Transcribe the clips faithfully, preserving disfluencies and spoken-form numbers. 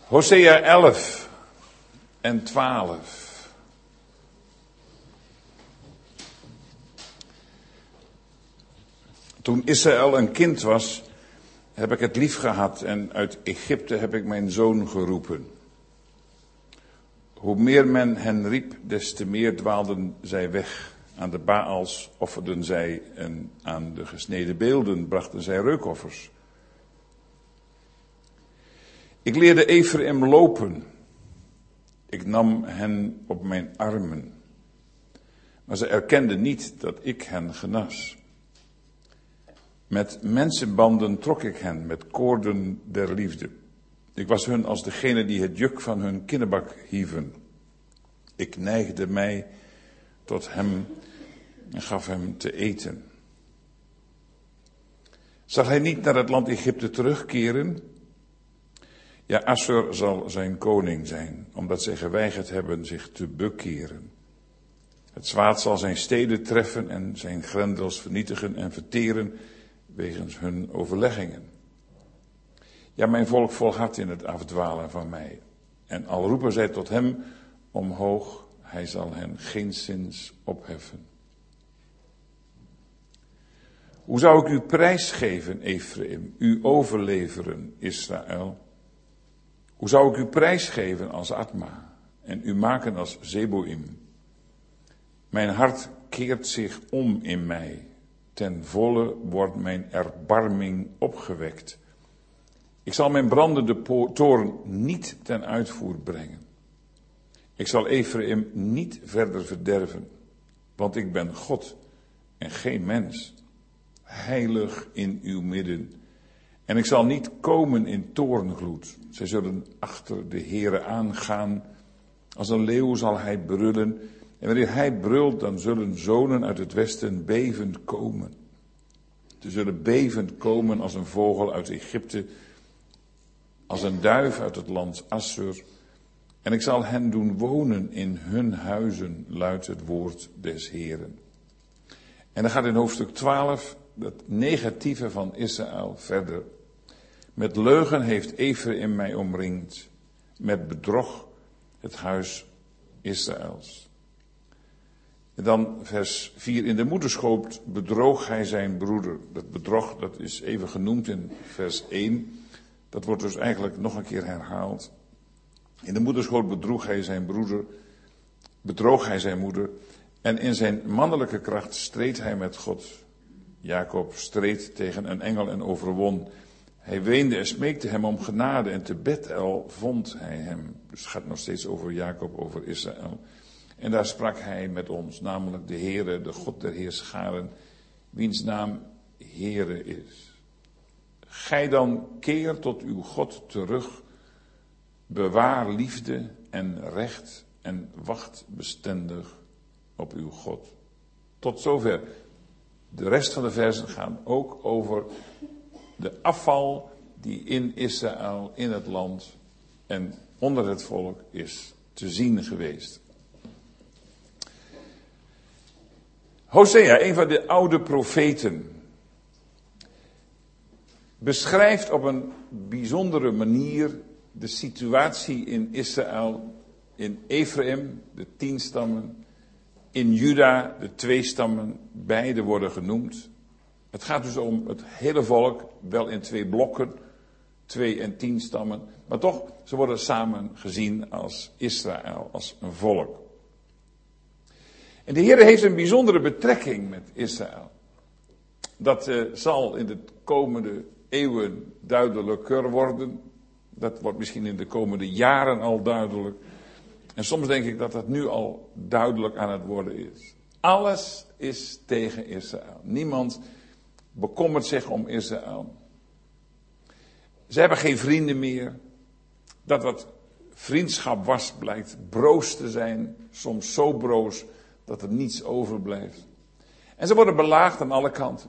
Hosea elf en twaalf. Toen Israël een kind was, heb ik het lief gehad en uit Egypte heb ik mijn zoon geroepen. Hoe meer men hen riep, des te meer dwaalden zij weg. Aan de Baals offerden zij en aan de gesneden beelden brachten zij reukoffers. Ik leerde Ephraim lopen. Ik nam hen op mijn armen. Maar ze erkenden niet dat ik hen genas. Met mensenbanden trok ik hen, met koorden der liefde. Ik was hun als degene die het juk van hun kinnebak hieven. Ik neigde mij tot hem en gaf hem te eten. Zal hij niet naar het land Egypte terugkeren? Ja, Assur zal zijn koning zijn, omdat zij geweigerd hebben zich te bekeren. Het zwaard zal zijn steden treffen en zijn grendels vernietigen en verteren wegens hun overleggingen. Ja, mijn volk volhardt in het afdwalen van mij. En al roepen zij tot hem omhoog, hij zal hen geenszins opheffen. Hoe zou ik u prijsgeven, Ephraim, u overleveren, Israël? Hoe zou ik u prijsgeven als Atma en u maken als Zeboim? Mijn hart keert zich om in mij. Ten volle wordt mijn erbarming opgewekt. Ik zal mijn brandende toorn niet ten uitvoer brengen. Ik zal Ephraim niet verder verderven, want ik ben God en geen mens, heilig in uw midden. En ik zal niet komen in toorngloed. Zij zullen achter de Heere aangaan. Als een leeuw zal hij brullen. En wanneer hij brult, dan zullen zonen uit het westen bevend komen. Ze zullen bevend komen als een vogel uit Egypte, als een duif uit het land Assur. En ik zal hen doen wonen in hun huizen, luidt het woord des Heeren. En dan gaat in hoofdstuk twaalf het negatieve van Israël verder. Met leugen heeft Ephraim mij omringd, met bedrog het huis Israëls. En dan vers vier, in de moederschoot bedroog hij zijn broeder. Dat bedrog, dat is even genoemd in vers één. Dat wordt dus eigenlijk nog een keer herhaald. In de moederschoot bedroeg hij zijn broeder, bedroog hij zijn moeder. En in zijn mannelijke kracht streed hij met God. Jacob streed tegen een engel en overwon. Hij weende en smeekte hem om genade en te Bethel vond hij hem. Dus het gaat nog steeds over Jacob, over Israël. En daar sprak hij met ons, namelijk de Heere, de God der heerscharen, wiens naam Heere is. Gij dan keer tot uw God terug, bewaar liefde en recht en wacht bestendig op uw God. Tot zover. De rest van de versen gaan ook over de afval die in Israël, in het land en onder het volk is te zien geweest. Hosea, een van de oude profeten, beschrijft op een bijzondere manier de situatie in Israël, in Ephraim, de tien stammen, in Juda, de twee stammen, beide worden genoemd. Het gaat dus om het hele volk, wel in twee blokken, twee en tien stammen, maar toch, ze worden samen gezien als Israël, als een volk. En de Heer heeft een bijzondere betrekking met Israël. Dat uh, zal in de komende eeuwen duidelijker worden. Dat wordt misschien in de komende jaren al duidelijk. En soms denk ik dat dat nu al duidelijk aan het worden is. Alles is tegen Israël. Niemand bekommert zich om Israël. Ze hebben geen vrienden meer. Dat wat vriendschap was blijkt broos te zijn. Soms zo broos dat er niets overblijft. En ze worden belaagd aan alle kanten.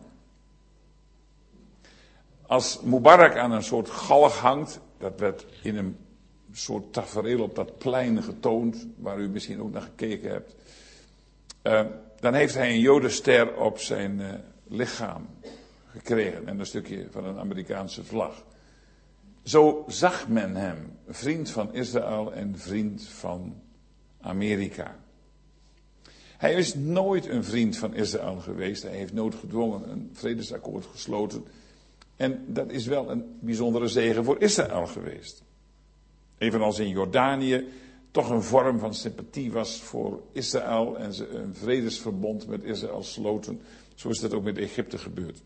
Als Mubarak aan een soort galg hangt, dat werd in een soort tafereel op dat plein getoond, waar u misschien ook naar gekeken hebt. Uh, dan heeft hij een jodenster op zijn uh, lichaam gekregen en een stukje van een Amerikaanse vlag. Zo zag men hem, vriend van Israël en vriend van Amerika. Hij is nooit een vriend van Israël geweest. Hij heeft noodgedwongen een vredesakkoord gesloten. En dat is wel een bijzondere zegen voor Israël geweest. Evenals in Jordanië toch een vorm van sympathie was voor Israël en ze een vredesverbond met Israël sloten. Zo is dat ook met Egypte gebeurd.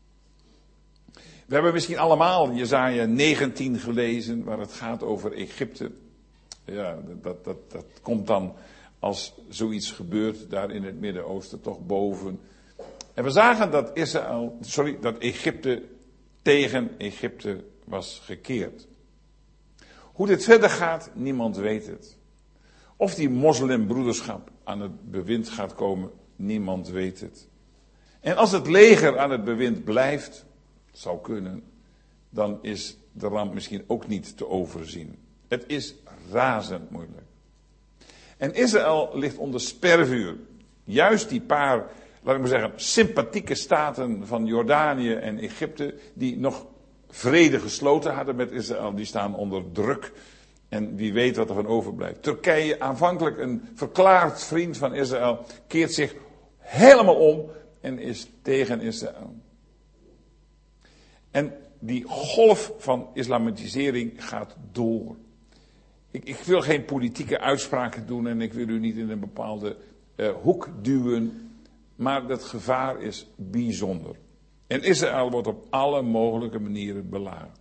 We hebben misschien allemaal Jesaja negentien gelezen, waar het gaat over Egypte. Ja, dat, dat, dat komt dan als zoiets gebeurt daar in het Midden-Oosten toch boven. En we zagen dat Israël, sorry, dat Egypte tegen Egypte was gekeerd. Hoe dit verder gaat, niemand weet het. Of die moslimbroederschap aan het bewind gaat komen, niemand weet het. En als het leger aan het bewind blijft, zou kunnen, dan is de ramp misschien ook niet te overzien. Het is razend moeilijk. En Israël ligt onder spervuur. Juist die paar, laat ik maar zeggen, sympathieke staten van Jordanië en Egypte, die nog vrede gesloten hadden met Israël, die staan onder druk. En wie weet wat er van overblijft. Turkije, aanvankelijk een verklaard vriend van Israël, keert zich helemaal om en is tegen Israël. En die golf van islamitisering gaat door. Ik, ik wil geen politieke uitspraken doen en ik wil u niet in een bepaalde uh, hoek duwen. Maar dat gevaar is bijzonder. En Israël wordt op alle mogelijke manieren belaagd.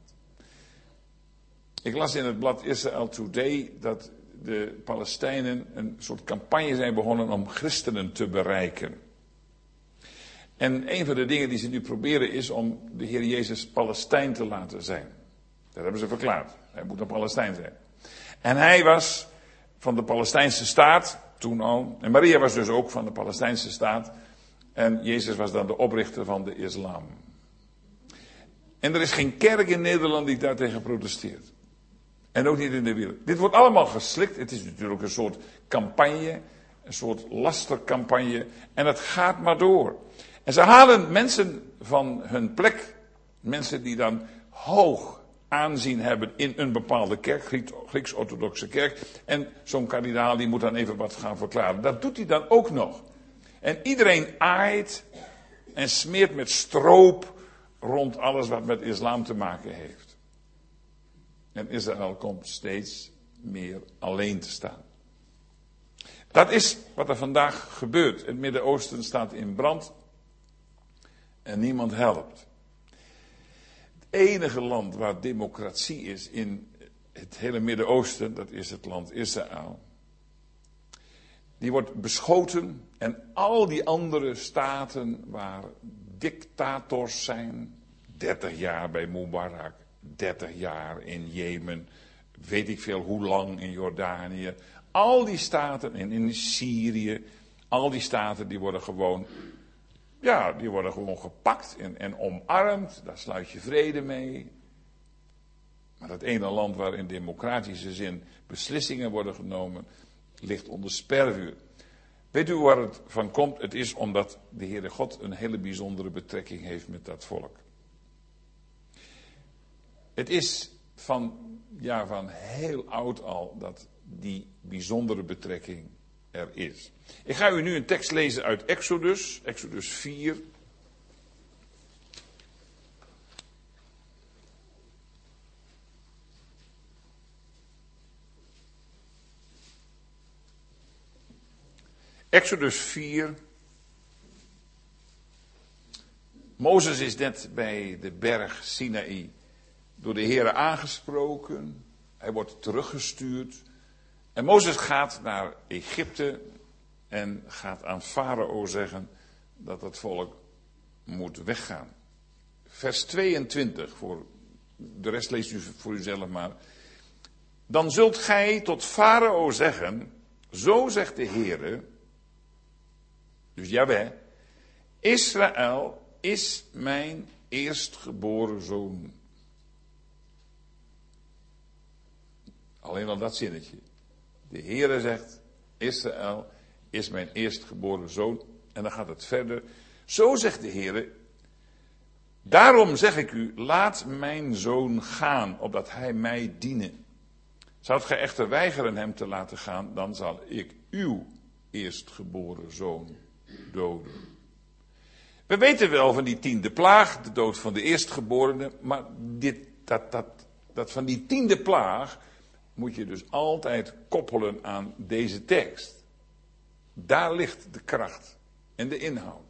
Ik las in het blad Israel Today dat de Palestijnen een soort campagne zijn begonnen om christenen te bereiken. En een van de dingen die ze nu proberen is om de Heer Jezus Palestijn te laten zijn. Dat hebben ze verklaard. Hij moet een Palestijn zijn. En hij was van de Palestijnse staat, toen al. En Maria was dus ook van de Palestijnse staat. En Jezus was dan de oprichter van de islam. En er is geen kerk in Nederland die daartegen protesteert. En ook niet in de wereld. Dit wordt allemaal geslikt. Het is natuurlijk een soort campagne. Een soort lastercampagne. En het gaat maar door. En ze halen mensen van hun plek. Mensen die dan hoog aanzien hebben in een bepaalde kerk. Grieks-orthodoxe kerk. En zo'n kardinaal die moet dan even wat gaan verklaren. Dat doet hij dan ook nog. En iedereen aait en smeert met stroop rond alles wat met islam te maken heeft. En Israël komt steeds meer alleen te staan. Dat is wat er vandaag gebeurt. Het Midden-Oosten staat in brand en niemand helpt. Het enige land waar democratie is in het hele Midden-Oosten, dat is het land Israël. Die wordt beschoten en al die andere staten waar dictators zijn, dertig jaar bij Mubarak, dertig jaar in Jemen, weet ik veel hoe lang in Jordanië. Al die staten en in Syrië, al die staten die worden gewoon, ja, die worden gewoon gepakt en, en omarmd. Daar sluit je vrede mee. Maar dat ene land waar in democratische zin beslissingen worden genomen, ligt onder spervuur. Weet u waar het van komt? Het is omdat de Heere God een hele bijzondere betrekking heeft met dat volk. Het is van, ja, van heel oud al dat die bijzondere betrekking er is. Ik ga u nu een tekst lezen uit Exodus, Exodus vier. Exodus vier. Mozes is net bij de berg Sinaï door de Heere aangesproken. Hij wordt teruggestuurd. En Mozes gaat naar Egypte en gaat aan Farao zeggen dat het volk moet weggaan. Vers tweeëntwintig, voor de rest leest u voor uzelf maar. Dan zult gij tot Farao zeggen, zo zegt de Heere, dus Jahweh, Israël is mijn eerstgeboren zoon. Alleen al dat zinnetje. De Heere zegt, Israël is mijn eerstgeboren zoon. En dan gaat het verder. Zo zegt de Heere, Daarom zeg ik u, laat mijn zoon gaan, opdat hij mij diene. Zoudt gij echter weigeren hem te laten gaan, dan zal ik uw eerstgeboren zoon doden. We weten wel van die tiende plaag, de dood van de eerstgeborene, maar dit, dat, dat, dat van die tiende plaag moet je dus altijd koppelen aan deze tekst. Daar ligt de kracht en de inhoud.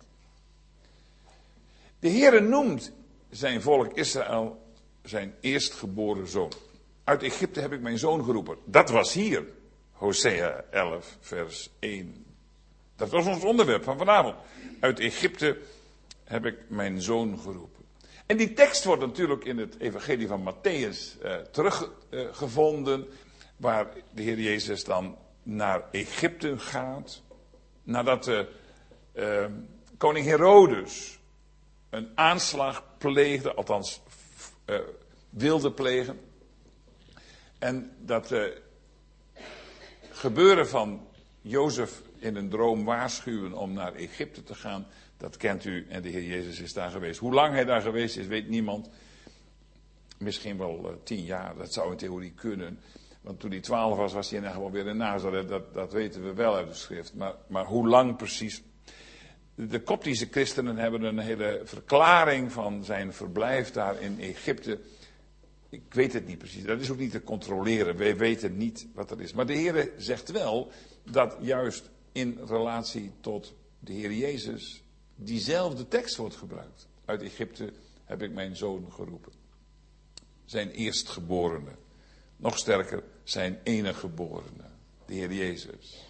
De Heere noemt zijn volk Israël zijn eerstgeboren zoon. Uit Egypte heb ik mijn zoon geroepen. Dat was hier, Hosea elf, vers één. Dat was ons onderwerp van vanavond. Uit Egypte heb ik mijn zoon geroepen. En die tekst wordt natuurlijk in het evangelie van Matthäus uh, teruggevonden. Uh, waar de Heer Jezus dan naar Egypte gaat. Nadat de uh, koning Herodes een aanslag pleegde, althans uh, wilde plegen. En dat uh, gebeuren van Jozef in een droom waarschuwen om naar Egypte te gaan, dat kent u en de Heer Jezus is daar geweest. Hoe lang hij daar geweest is, weet niemand. Misschien wel uh, tien jaar, dat zou in theorie kunnen. Want toen hij twaalf was, was hij gewoon weer in Nazareth. Dat, dat weten we wel uit de schrift. Maar, maar hoe lang precies? De Koptische christenen hebben een hele verklaring van zijn verblijf daar in Egypte. Ik weet het niet precies. Dat is ook niet te controleren. Wij weten niet wat er is. Maar de Heer zegt wel dat juist in relatie tot de Heer Jezus diezelfde tekst wordt gebruikt. Uit Egypte heb ik mijn zoon geroepen. Zijn eerstgeborene. Nog sterker, zijn enige geborene. De Heer Jezus.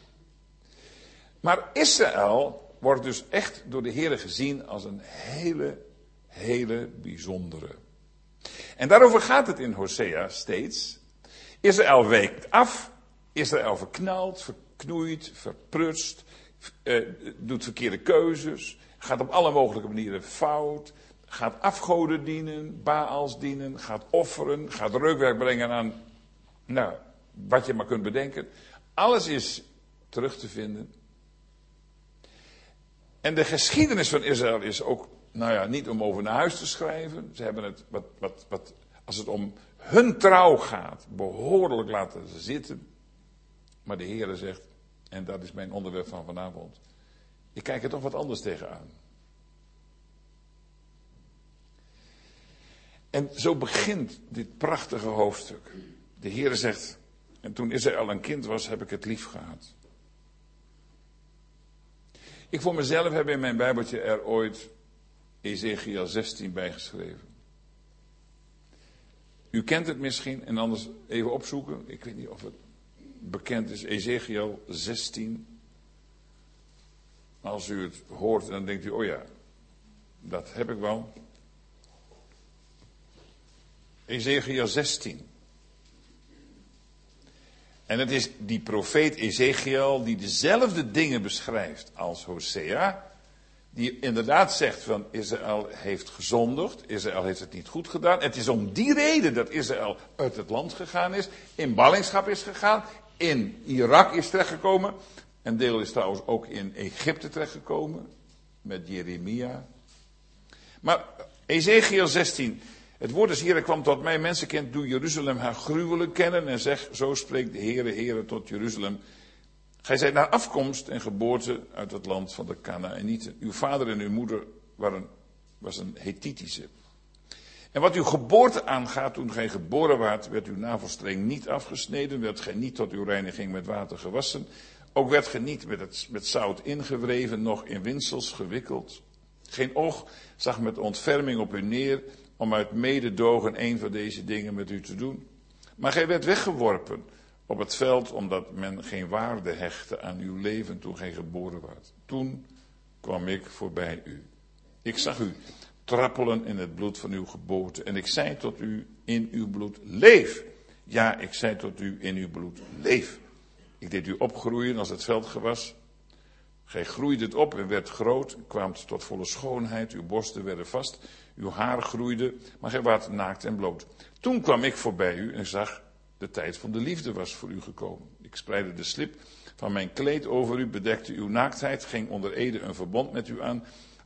Maar Israël wordt dus echt door de Heer gezien als een hele, hele bijzondere. En daarover gaat het in Hosea steeds. Israël wijkt af. Israël verknalt, verknoeit, verprutst. Uh, doet verkeerde keuzes. Gaat op alle mogelijke manieren fout. Gaat afgoden dienen, Baals dienen. Gaat offeren. Gaat reukwerk brengen aan, nou, wat je maar kunt bedenken. Alles is terug te vinden. En de geschiedenis van Israël is ook, nou ja, niet om over naar huis te schrijven. Ze hebben het, wat, wat, wat, als het om hun trouw gaat, behoorlijk laten zitten. Maar de Heere zegt, en dat is mijn onderwerp van vanavond, ik kijk er toch wat anders tegenaan. En zo begint dit prachtige hoofdstuk. De Heere zegt, en toen Israël een kind was, heb ik het lief gehad. Ik voor mezelf heb in mijn Bijbeltje er ooit Ezechiel zestien bijgeschreven. U kent het misschien, en anders even opzoeken. Ik weet niet of het bekend is. Ezechiel zestien. Als u het hoort, dan denkt u, oh ja, dat heb ik wel. Ezechiel zestien. En het is die profeet Ezechiel die dezelfde dingen beschrijft als Hosea. Die inderdaad zegt van Israël heeft gezondigd. Israël heeft het niet goed gedaan. Het is om die reden dat Israël uit het land gegaan is. In ballingschap is gegaan. In Irak is terechtgekomen. Een deel is trouwens ook in Egypte terechtgekomen. Met Jeremia. Maar Ezechiel zestien. Het woord des Heeren kwam tot mij, mensenkind, doe Jeruzalem haar gruwelen kennen en zeg, zo spreekt de Heere, Heere tot Jeruzalem. Gij zijt naar afkomst en geboorte uit het land van de Kanaanieten. Uw vader en uw moeder waren, was een Hethitische. En wat uw geboorte aangaat, toen gij geboren waart, werd uw navelstreng niet afgesneden, werd gij niet tot uw reiniging met water gewassen, ook werd gij niet met, het, met zout ingewreven, noch in winsels gewikkeld. Geen oog zag met ontferming op u neer, om uit mededogen een van deze dingen met u te doen. Maar gij werd weggeworpen op het veld, omdat men geen waarde hechtte aan uw leven toen gij geboren werd. Toen kwam ik voorbij u. Ik zag u trappelen in het bloed van uw geboorte. En ik zei tot u in uw bloed, leef. Ja, ik zei tot u in uw bloed, leef. Ik deed u opgroeien als het veldgewas. Gij groeide het op en werd groot, kwaamt tot volle schoonheid, uw borsten werden vast, uw haar groeide, maar gij waart naakt en bloot. Toen kwam ik voorbij u en zag, de tijd van de liefde was voor u gekomen. Ik spreidde de slip van mijn kleed over u, bedekte uw naaktheid, ging onder ede een verbond met u aan,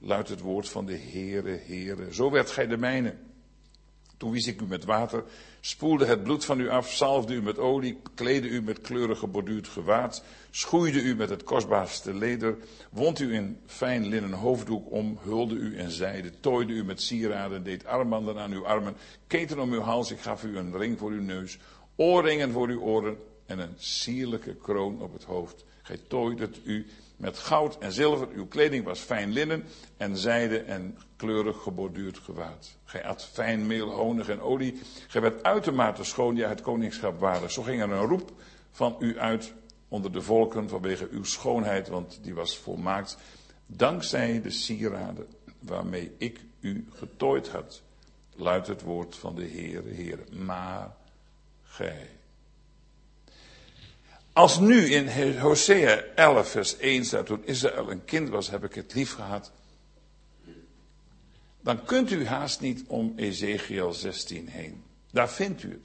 luidt het woord van de Heere, Heere. Zo werd gij de mijne. Toen wies ik u met water, spoelde het bloed van u af, zalfde u met olie, kleedde u met kleurig geborduurd gewaad, schoeide u met het kostbaarste leder, wond u in fijn linnen hoofddoek om, hulde u in zijde, tooide u met sieraden, deed armbanden aan uw armen, keten om uw hals, ik gaf u een ring voor uw neus, oorringen voor uw oren en een sierlijke kroon op het hoofd. Gij tooidet u met goud en zilver, uw kleding was fijn linnen en zijde en kleurig geborduurd gewaad. Gij at fijn meel, honig en olie. Gij werd uitermate schoon, ja het koningschap waardig. Zo ging er een roep van u uit onder de volken vanwege uw schoonheid, want die was volmaakt. Dankzij de sieraden waarmee ik u getooid had, luidt het woord van de Heere, Heere. Maar gij. Als nu in Hosea elf vers één staat, toen Israël een kind was, heb ik het lief gehad. Dan kunt u haast niet om Ezekiel zestien heen. Daar vindt u het.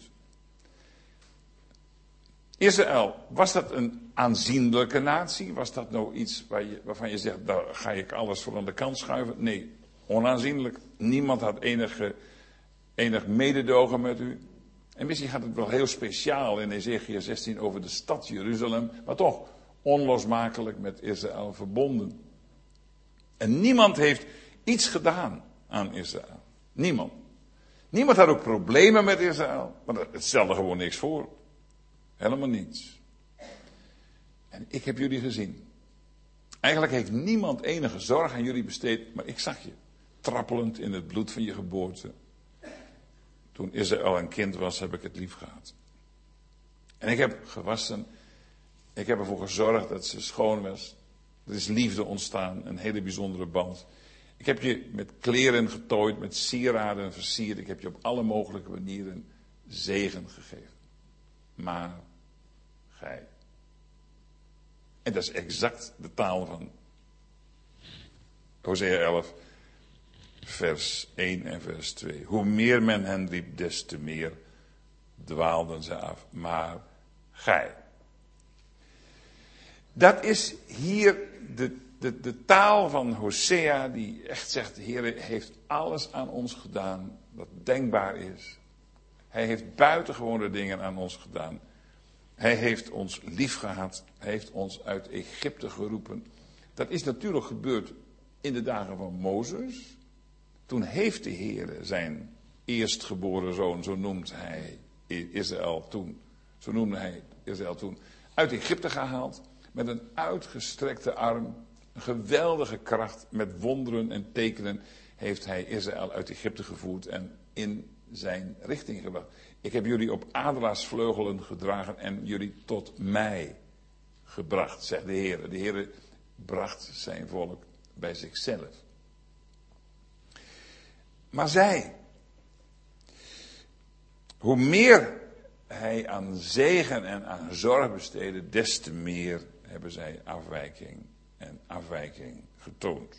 Israël, was dat een aanzienlijke natie? Was dat nou iets waar je, waarvan je zegt, daar ga ik alles voor aan de kant schuiven? Nee, onaanzienlijk. Niemand had enige, enig mededogen met u. En misschien gaat het wel heel speciaal in Ezekiel zestien over de stad Jeruzalem, maar toch onlosmakelijk met Israël verbonden. En niemand heeft iets gedaan aan Israël. Niemand. Niemand had ook problemen met Israël, maar het stelde gewoon niks voor. Helemaal niets. En ik heb jullie gezien. Eigenlijk heeft niemand enige zorg aan jullie besteed, maar ik zag je trappelend in het bloed van je geboorte. Toen Israël een kind was, heb ik het lief gehad. En ik heb gewassen. Ik heb ervoor gezorgd dat ze schoon was. Er is liefde ontstaan, een hele bijzondere band. Ik heb je met kleren getooid, met sieraden versierd. Ik heb je op alle mogelijke manieren zegen gegeven. Maar gij. En dat is exact de taal van Hosea elf. Vers één en vers twee. Hoe meer men hen riep, des te meer dwaalden ze af. Maar gij. Dat is hier de, de, de taal van Hosea die echt zegt, de Heer heeft alles aan ons gedaan wat denkbaar is. Hij heeft buitengewone dingen aan ons gedaan. Hij heeft ons lief gehad. Hij heeft ons uit Egypte geroepen. Dat is natuurlijk gebeurd in de dagen van Mozes. Toen heeft de Heer zijn eerstgeboren zoon, zo noemt hij Israël toen, zo noemde hij Israël toen, uit Egypte gehaald. Met een uitgestrekte arm, een geweldige kracht, met wonderen en tekenen heeft hij Israël uit Egypte gevoerd en in zijn richting gebracht. Ik heb jullie op adelaarsvleugelen gedragen en jullie tot mij gebracht, zegt de Heer. De Heer bracht zijn volk bij zichzelf. Maar zij, hoe meer hij aan zegen en aan zorg besteedde, des te meer hebben zij afwijking en afwijking getoond.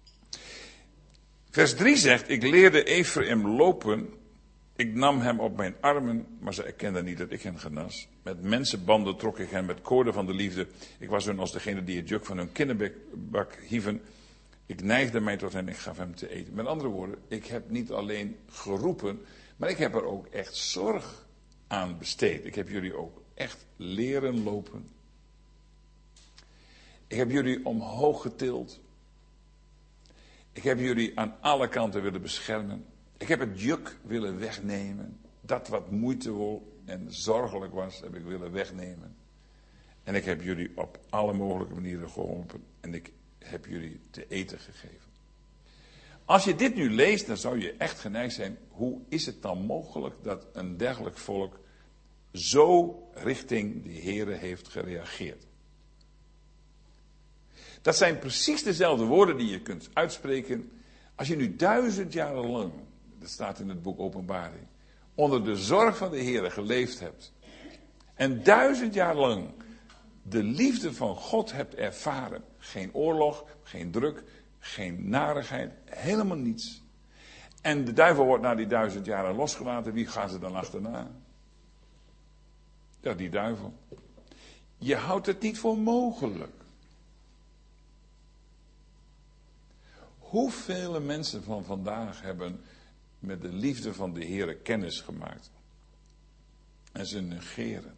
Vers drie zegt, ik leerde Ephraim lopen, ik nam hem op mijn armen, maar ze erkenden niet dat ik hen genas. Met mensenbanden trok ik hen met koorden van de liefde. Ik was hun als degene die het juk van hun kinderbak hieven. Ik neigde mij tot hen, ik gaf hem te eten. Met andere woorden, ik heb niet alleen geroepen, maar ik heb er ook echt zorg aan besteed. Ik heb jullie ook echt leren lopen. Ik heb jullie omhoog getild. Ik heb jullie aan alle kanten willen beschermen. Ik heb het juk willen wegnemen. Dat wat moeitevol en zorgelijk was, heb ik willen wegnemen. En ik heb jullie op alle mogelijke manieren geholpen. En ik heb jullie te eten gegeven. Als je dit nu leest, dan zou je echt geneigd zijn. Hoe is het dan mogelijk dat een dergelijk volk zo richting de Heere heeft gereageerd? Dat zijn precies dezelfde woorden die je kunt uitspreken als je nu duizend jaren lang, dat staat in het boek Openbaring, onder de zorg van de Heere geleefd hebt. En duizend jaar lang de liefde van God hebt ervaren. Geen oorlog, geen druk, geen narigheid, helemaal niets. En de duivel wordt na die duizend jaren losgelaten. Wie gaan ze dan achterna? Ja, die duivel. Je houdt het niet voor mogelijk. Hoeveel mensen van vandaag hebben met de liefde van de Heere kennis gemaakt? En ze negeren.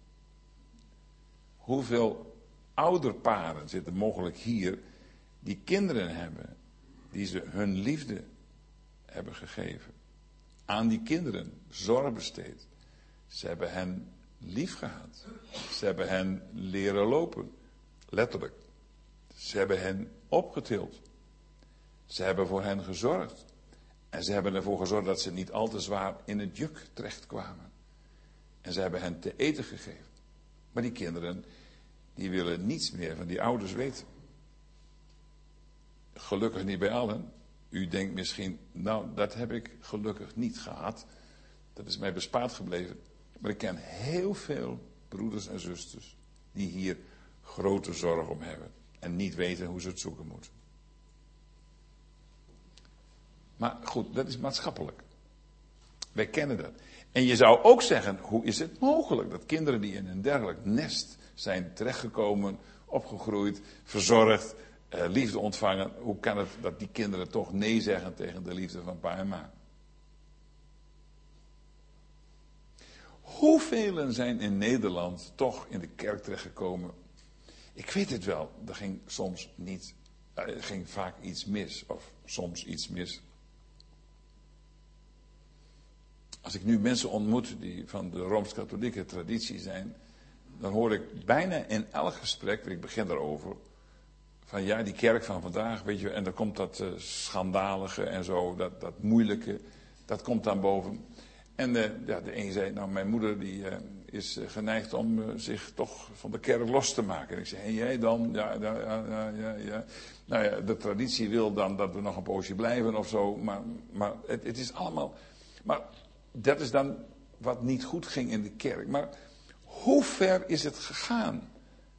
Hoeveel ouderparen zitten mogelijk hier die kinderen hebben, die ze hun liefde hebben gegeven. Aan die kinderen zorg besteed. Ze hebben hen lief gehad. Ze hebben hen leren lopen. Letterlijk. Ze hebben hen opgetild. Ze hebben voor hen gezorgd. En ze hebben ervoor gezorgd dat ze niet al te zwaar in het juk terechtkwamen. En ze hebben hen te eten gegeven. Maar die kinderen, die willen niets meer van die ouders weten. Gelukkig niet bij allen. U denkt misschien, nou, dat heb ik gelukkig niet gehad. Dat is mij bespaard gebleven. Maar ik ken heel veel broeders en zusters die hier grote zorg om hebben. En niet weten hoe ze het zoeken moeten. Maar goed, dat is maatschappelijk. Wij kennen dat. En je zou ook zeggen, hoe is het mogelijk dat kinderen die in een dergelijk nest zijn terechtgekomen, opgegroeid, verzorgd, eh, liefde ontvangen, hoe kan het dat die kinderen toch nee zeggen tegen de liefde van pa en ma? Hoeveel zijn in Nederland toch in de kerk terechtgekomen? Ik weet het wel, er ging soms niet, er ging vaak iets mis, of soms iets mis. Als ik nu mensen ontmoet die van de Rooms-Katholieke traditie zijn, dan hoor ik bijna in elk gesprek, ik begin daarover, van ja, die kerk van vandaag, weet je, en dan komt dat uh, schandalige en zo, dat, dat moeilijke, dat komt dan boven. En uh, ja, de een zei, nou, mijn moeder die uh, is uh, geneigd om uh, zich toch van de kerk los te maken. En ik zei, en jij dan? Ja, ja, ja, ja, ja. Nou ja, de traditie wil dan dat we nog een poosje blijven of zo, maar, maar het, het is allemaal... Maar dat is dan wat niet goed ging in de kerk. Maar hoe ver is het gegaan?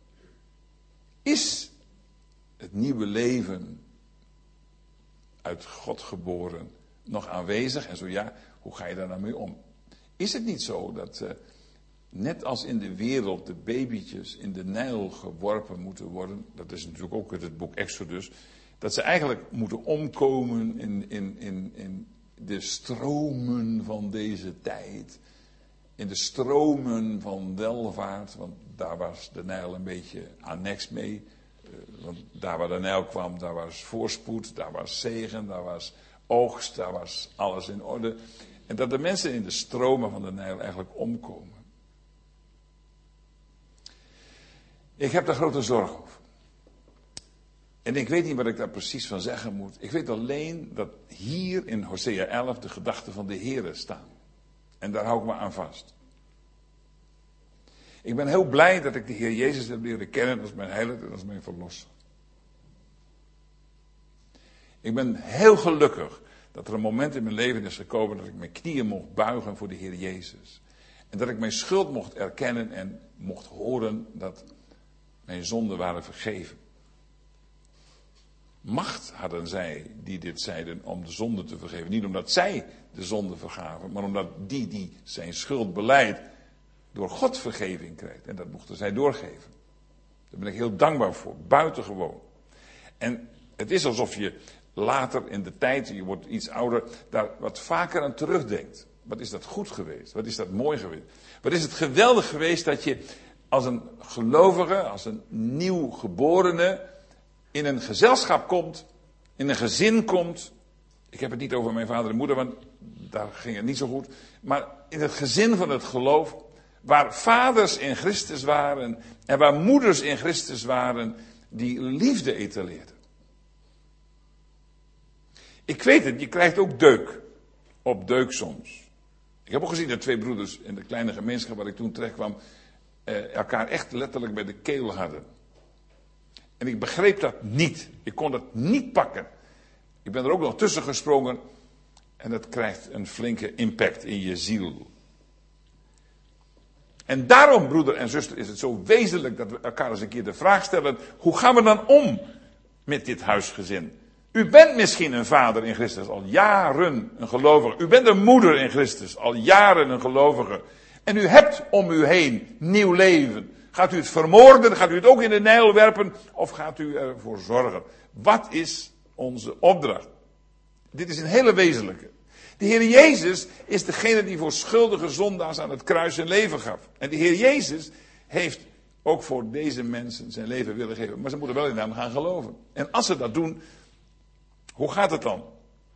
Is het nieuwe leven uit God geboren nog aanwezig? En zo ja, hoe ga je daar nou mee om? Is het niet zo dat uh, net als in de wereld de babytjes in de Nijl geworpen moeten worden? Dat is natuurlijk ook uit het boek Exodus. Dat ze eigenlijk moeten omkomen in, in, in, in de stromen van deze tijd. In de stromen van welvaart. Want daar was de Nijl een beetje annex mee. Want daar waar de Nijl kwam, daar was voorspoed, daar was zegen, daar was oogst, daar was alles in orde. En dat de mensen in de stromen van de Nijl eigenlijk omkomen. Ik heb daar grote zorg over. En ik weet niet wat ik daar precies van zeggen moet. Ik weet alleen dat hier in Hosea elf de gedachten van de Here staan. En daar hou ik me aan vast. Ik ben heel blij dat ik de Heer Jezus heb leren kennen als mijn heiland en als mijn verlosser. Ik ben heel gelukkig dat er een moment in mijn leven is gekomen dat ik mijn knieën mocht buigen voor de Heer Jezus. En dat ik mijn schuld mocht erkennen en mocht horen dat mijn zonden waren vergeven. Macht hadden zij die dit zeiden om de zonde te vergeven. Niet omdat zij de zonde vergaven, maar omdat die die zijn schuld belijdt door God vergeving krijgt. En dat mochten zij doorgeven. Daar ben ik heel dankbaar voor. Buitengewoon. En het is alsof je later in de tijd, je wordt iets ouder, daar wat vaker aan terugdenkt. Wat is dat goed geweest? Wat is dat mooi geweest? Wat is het geweldig geweest dat je als een gelovige, als een nieuw geborene in een gezelschap komt, in een gezin komt. Ik heb het niet over mijn vader en moeder, want daar ging het niet zo goed. Maar in het gezin van het geloof, waar vaders in Christus waren en waar moeders in Christus waren, die liefde etaleerden. Ik weet het, je krijgt ook deuk. Op deuk soms. Ik heb ook gezien dat twee broeders in de kleine gemeenschap waar ik toen terecht kwam, eh, elkaar echt letterlijk bij de keel hadden. En ik begreep dat niet. Ik kon dat niet pakken. Ik ben er ook nog tussen gesprongen. En dat krijgt een flinke impact in je ziel. En daarom, broeder en zuster, is het zo wezenlijk dat we elkaar eens een keer de vraag stellen: hoe gaan we dan om met dit huisgezin? U bent misschien een vader in Christus, al jaren een gelovige. U bent een moeder in Christus, al jaren een gelovige. En u hebt om u heen nieuw leven. Gaat u het vermoorden? Gaat u het ook in de Nijl werpen? Of gaat u ervoor zorgen? Wat is onze opdracht. Dit is een hele wezenlijke. De Heer Jezus is degene die voor schuldige zondaars aan het kruis zijn leven gaf. En de Heer Jezus heeft ook voor deze mensen zijn leven willen geven. Maar ze moeten wel in hem gaan geloven. En als ze dat doen, hoe gaat het dan?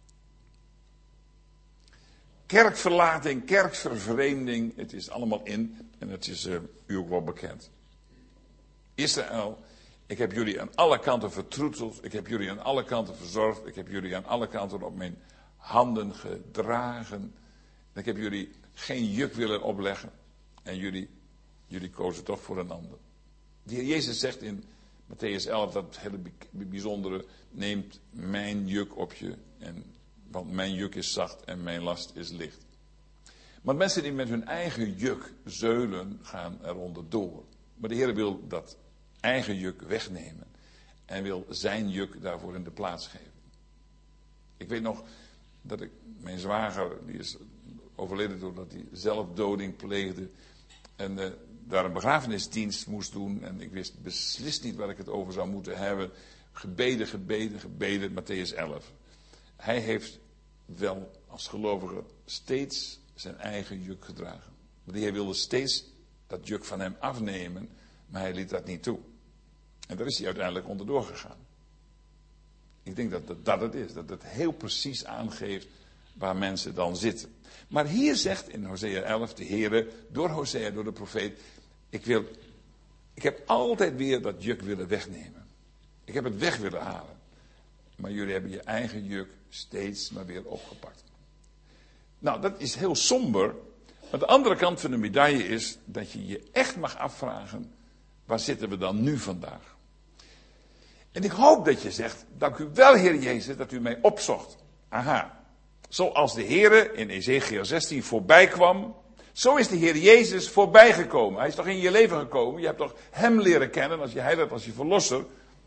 Kerkverlating, kerkvervreemding, het is allemaal in. En het is uh, u ook wel bekend. Israël, ik heb jullie aan alle kanten vertroeteld. Ik heb jullie aan alle kanten verzorgd. Ik heb jullie aan alle kanten op mijn handen gedragen. Ik heb jullie geen juk willen opleggen. En jullie, jullie kozen toch voor een ander. De Heer Jezus zegt in Mattheüs elf dat hele bijzondere: neemt mijn juk op je. En, want mijn juk is zacht en mijn last is licht. Maar mensen die met hun eigen juk zeulen, gaan eronder door. Maar de Heer wil dat eigen juk wegnemen. En wil zijn juk daarvoor in de plaats geven. Ik weet nog dat ik, mijn zwager, die is overleden doordat hij zelfdoding pleegde. En uh, daar een begrafenisdienst moest doen. En ik wist beslist niet waar ik het over zou moeten hebben. Gebeden, gebeden, gebeden, Mattheüs elf. Hij heeft wel als gelovige steeds zijn eigen juk gedragen. Maar de Heer wilde steeds dat juk van hem afnemen. Maar hij liet dat niet toe. En daar is hij uiteindelijk onderdoor gegaan. Ik denk dat dat, dat het is. Dat het heel precies aangeeft waar mensen dan zitten. Maar hier zegt in Hosea elf de Heer, door Hosea, door de profeet: Ik wil, ik heb altijd weer dat juk willen wegnemen. Ik heb het weg willen halen. Maar jullie hebben je eigen juk steeds maar weer opgepakt. Nou, dat is heel somber. Maar de andere kant van de medaille is dat je je echt mag afvragen: waar zitten we dan nu vandaag? En ik hoop dat je zegt: dank u wel, Heer Jezus, dat u mij opzocht. Aha. Zoals de Heer in Ezechiel zestien voorbij kwam, zo is de Heer Jezus voorbijgekomen. Hij is toch in je leven gekomen? Je hebt toch hem leren kennen als je heiland, als je verlosser.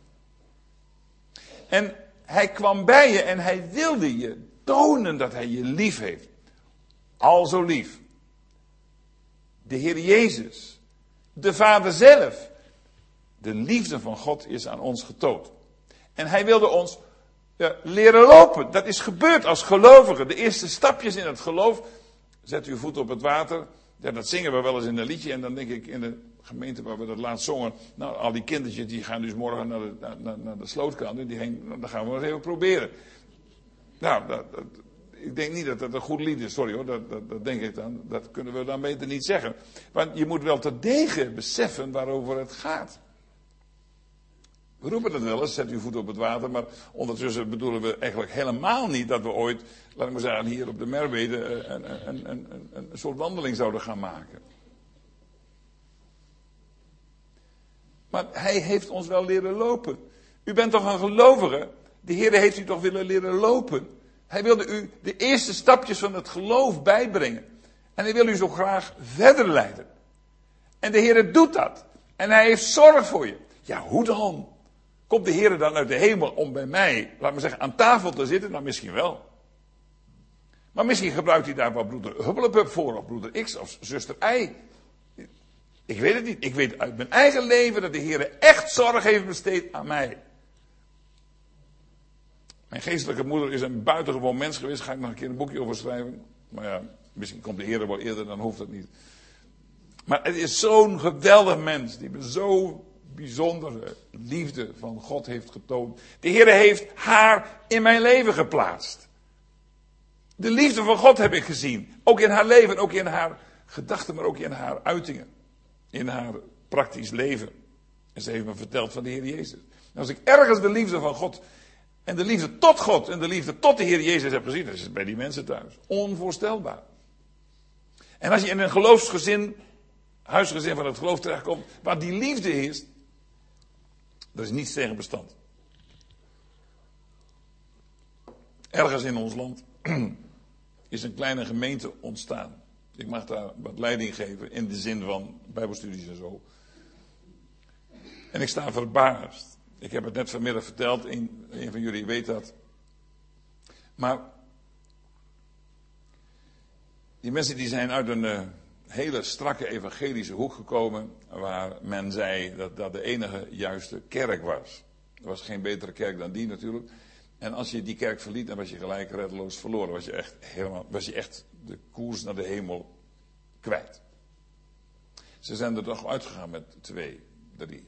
En hij kwam bij je en hij wilde je tonen dat hij je lief heeft. Al zo lief. De Heer Jezus, de Vader zelf. De liefde van God is aan ons getoond. En hij wilde ons ja, leren lopen. Dat is gebeurd als gelovigen. De eerste stapjes in het geloof. Zet uw voet op het water. Ja, dat zingen we wel eens in een liedje. En dan denk ik in de gemeente waar we dat laatst zongen. Nou, al die kindertjes die gaan dus morgen naar de, naar, naar de slootkant. En die heen, nou, dan gaan we eens even proberen. Nou, dat, dat, ik denk niet dat dat een goed lied is. Sorry hoor, dat, dat, dat denk ik dan. Dat kunnen we dan beter niet zeggen. Want je moet wel terdege beseffen waarover het gaat. We roepen het wel eens, zet uw voet op het water, maar ondertussen bedoelen we eigenlijk helemaal niet dat we ooit, laat ik maar zeggen, hier op de Merwede een, een, een, een, een soort wandeling zouden gaan maken. Maar hij heeft ons wel leren lopen. U bent toch een gelovige? De Heer heeft u toch willen leren lopen? Hij wilde u de eerste stapjes van het geloof bijbrengen. En hij wil u zo graag verder leiden. En de Heer doet dat. En hij heeft zorg voor je. Ja, hoe dan? Komt de Heer dan uit de hemel om bij mij, laat maar zeggen, aan tafel te zitten? Nou, misschien wel. Maar misschien gebruikt hij daar wel broeder Hubbelepup voor, of broeder X, of zuster Y. Ik weet het niet. Ik weet uit mijn eigen leven dat de Heer echt zorg heeft besteed aan mij. Mijn geestelijke moeder is een buitengewoon mens geweest. Daar ga ik nog een keer een boekje over schrijven. Maar ja, misschien komt de Heer wel eerder, dan hoeft dat niet. Maar het is zo'n geweldig mens, die me zo bijzondere liefde van God heeft getoond. De Heer heeft haar in mijn leven geplaatst. De liefde van God heb ik gezien. Ook in haar leven, ook in haar gedachten, maar ook in haar uitingen. In haar praktisch leven. En ze heeft me verteld van de Heer Jezus. En als ik ergens de liefde van God en de liefde tot God en de liefde tot de Heer Jezus heb gezien, dan is het bij die mensen thuis. Onvoorstelbaar. En als je in een geloofsgezin, huisgezin van het geloof terechtkomt, waar die liefde is, er is niets tegen bestand. Ergens in ons land is een kleine gemeente ontstaan. Ik mag daar wat leiding geven in de zin van bijbelstudies en zo. En ik sta verbaasd. Ik heb het net vanmiddag verteld, een, een van jullie weet dat. Maar die mensen die zijn uit een uh, hele strakke evangelische hoek gekomen, waar men zei dat dat de enige juiste kerk was. Er was geen betere kerk dan die natuurlijk. En als je die kerk verliet, dan was je gelijk reddeloos verloren. Was je echt, helemaal, was je echt de koers naar de hemel kwijt. Ze zijn er toch uitgegaan met twee, drie.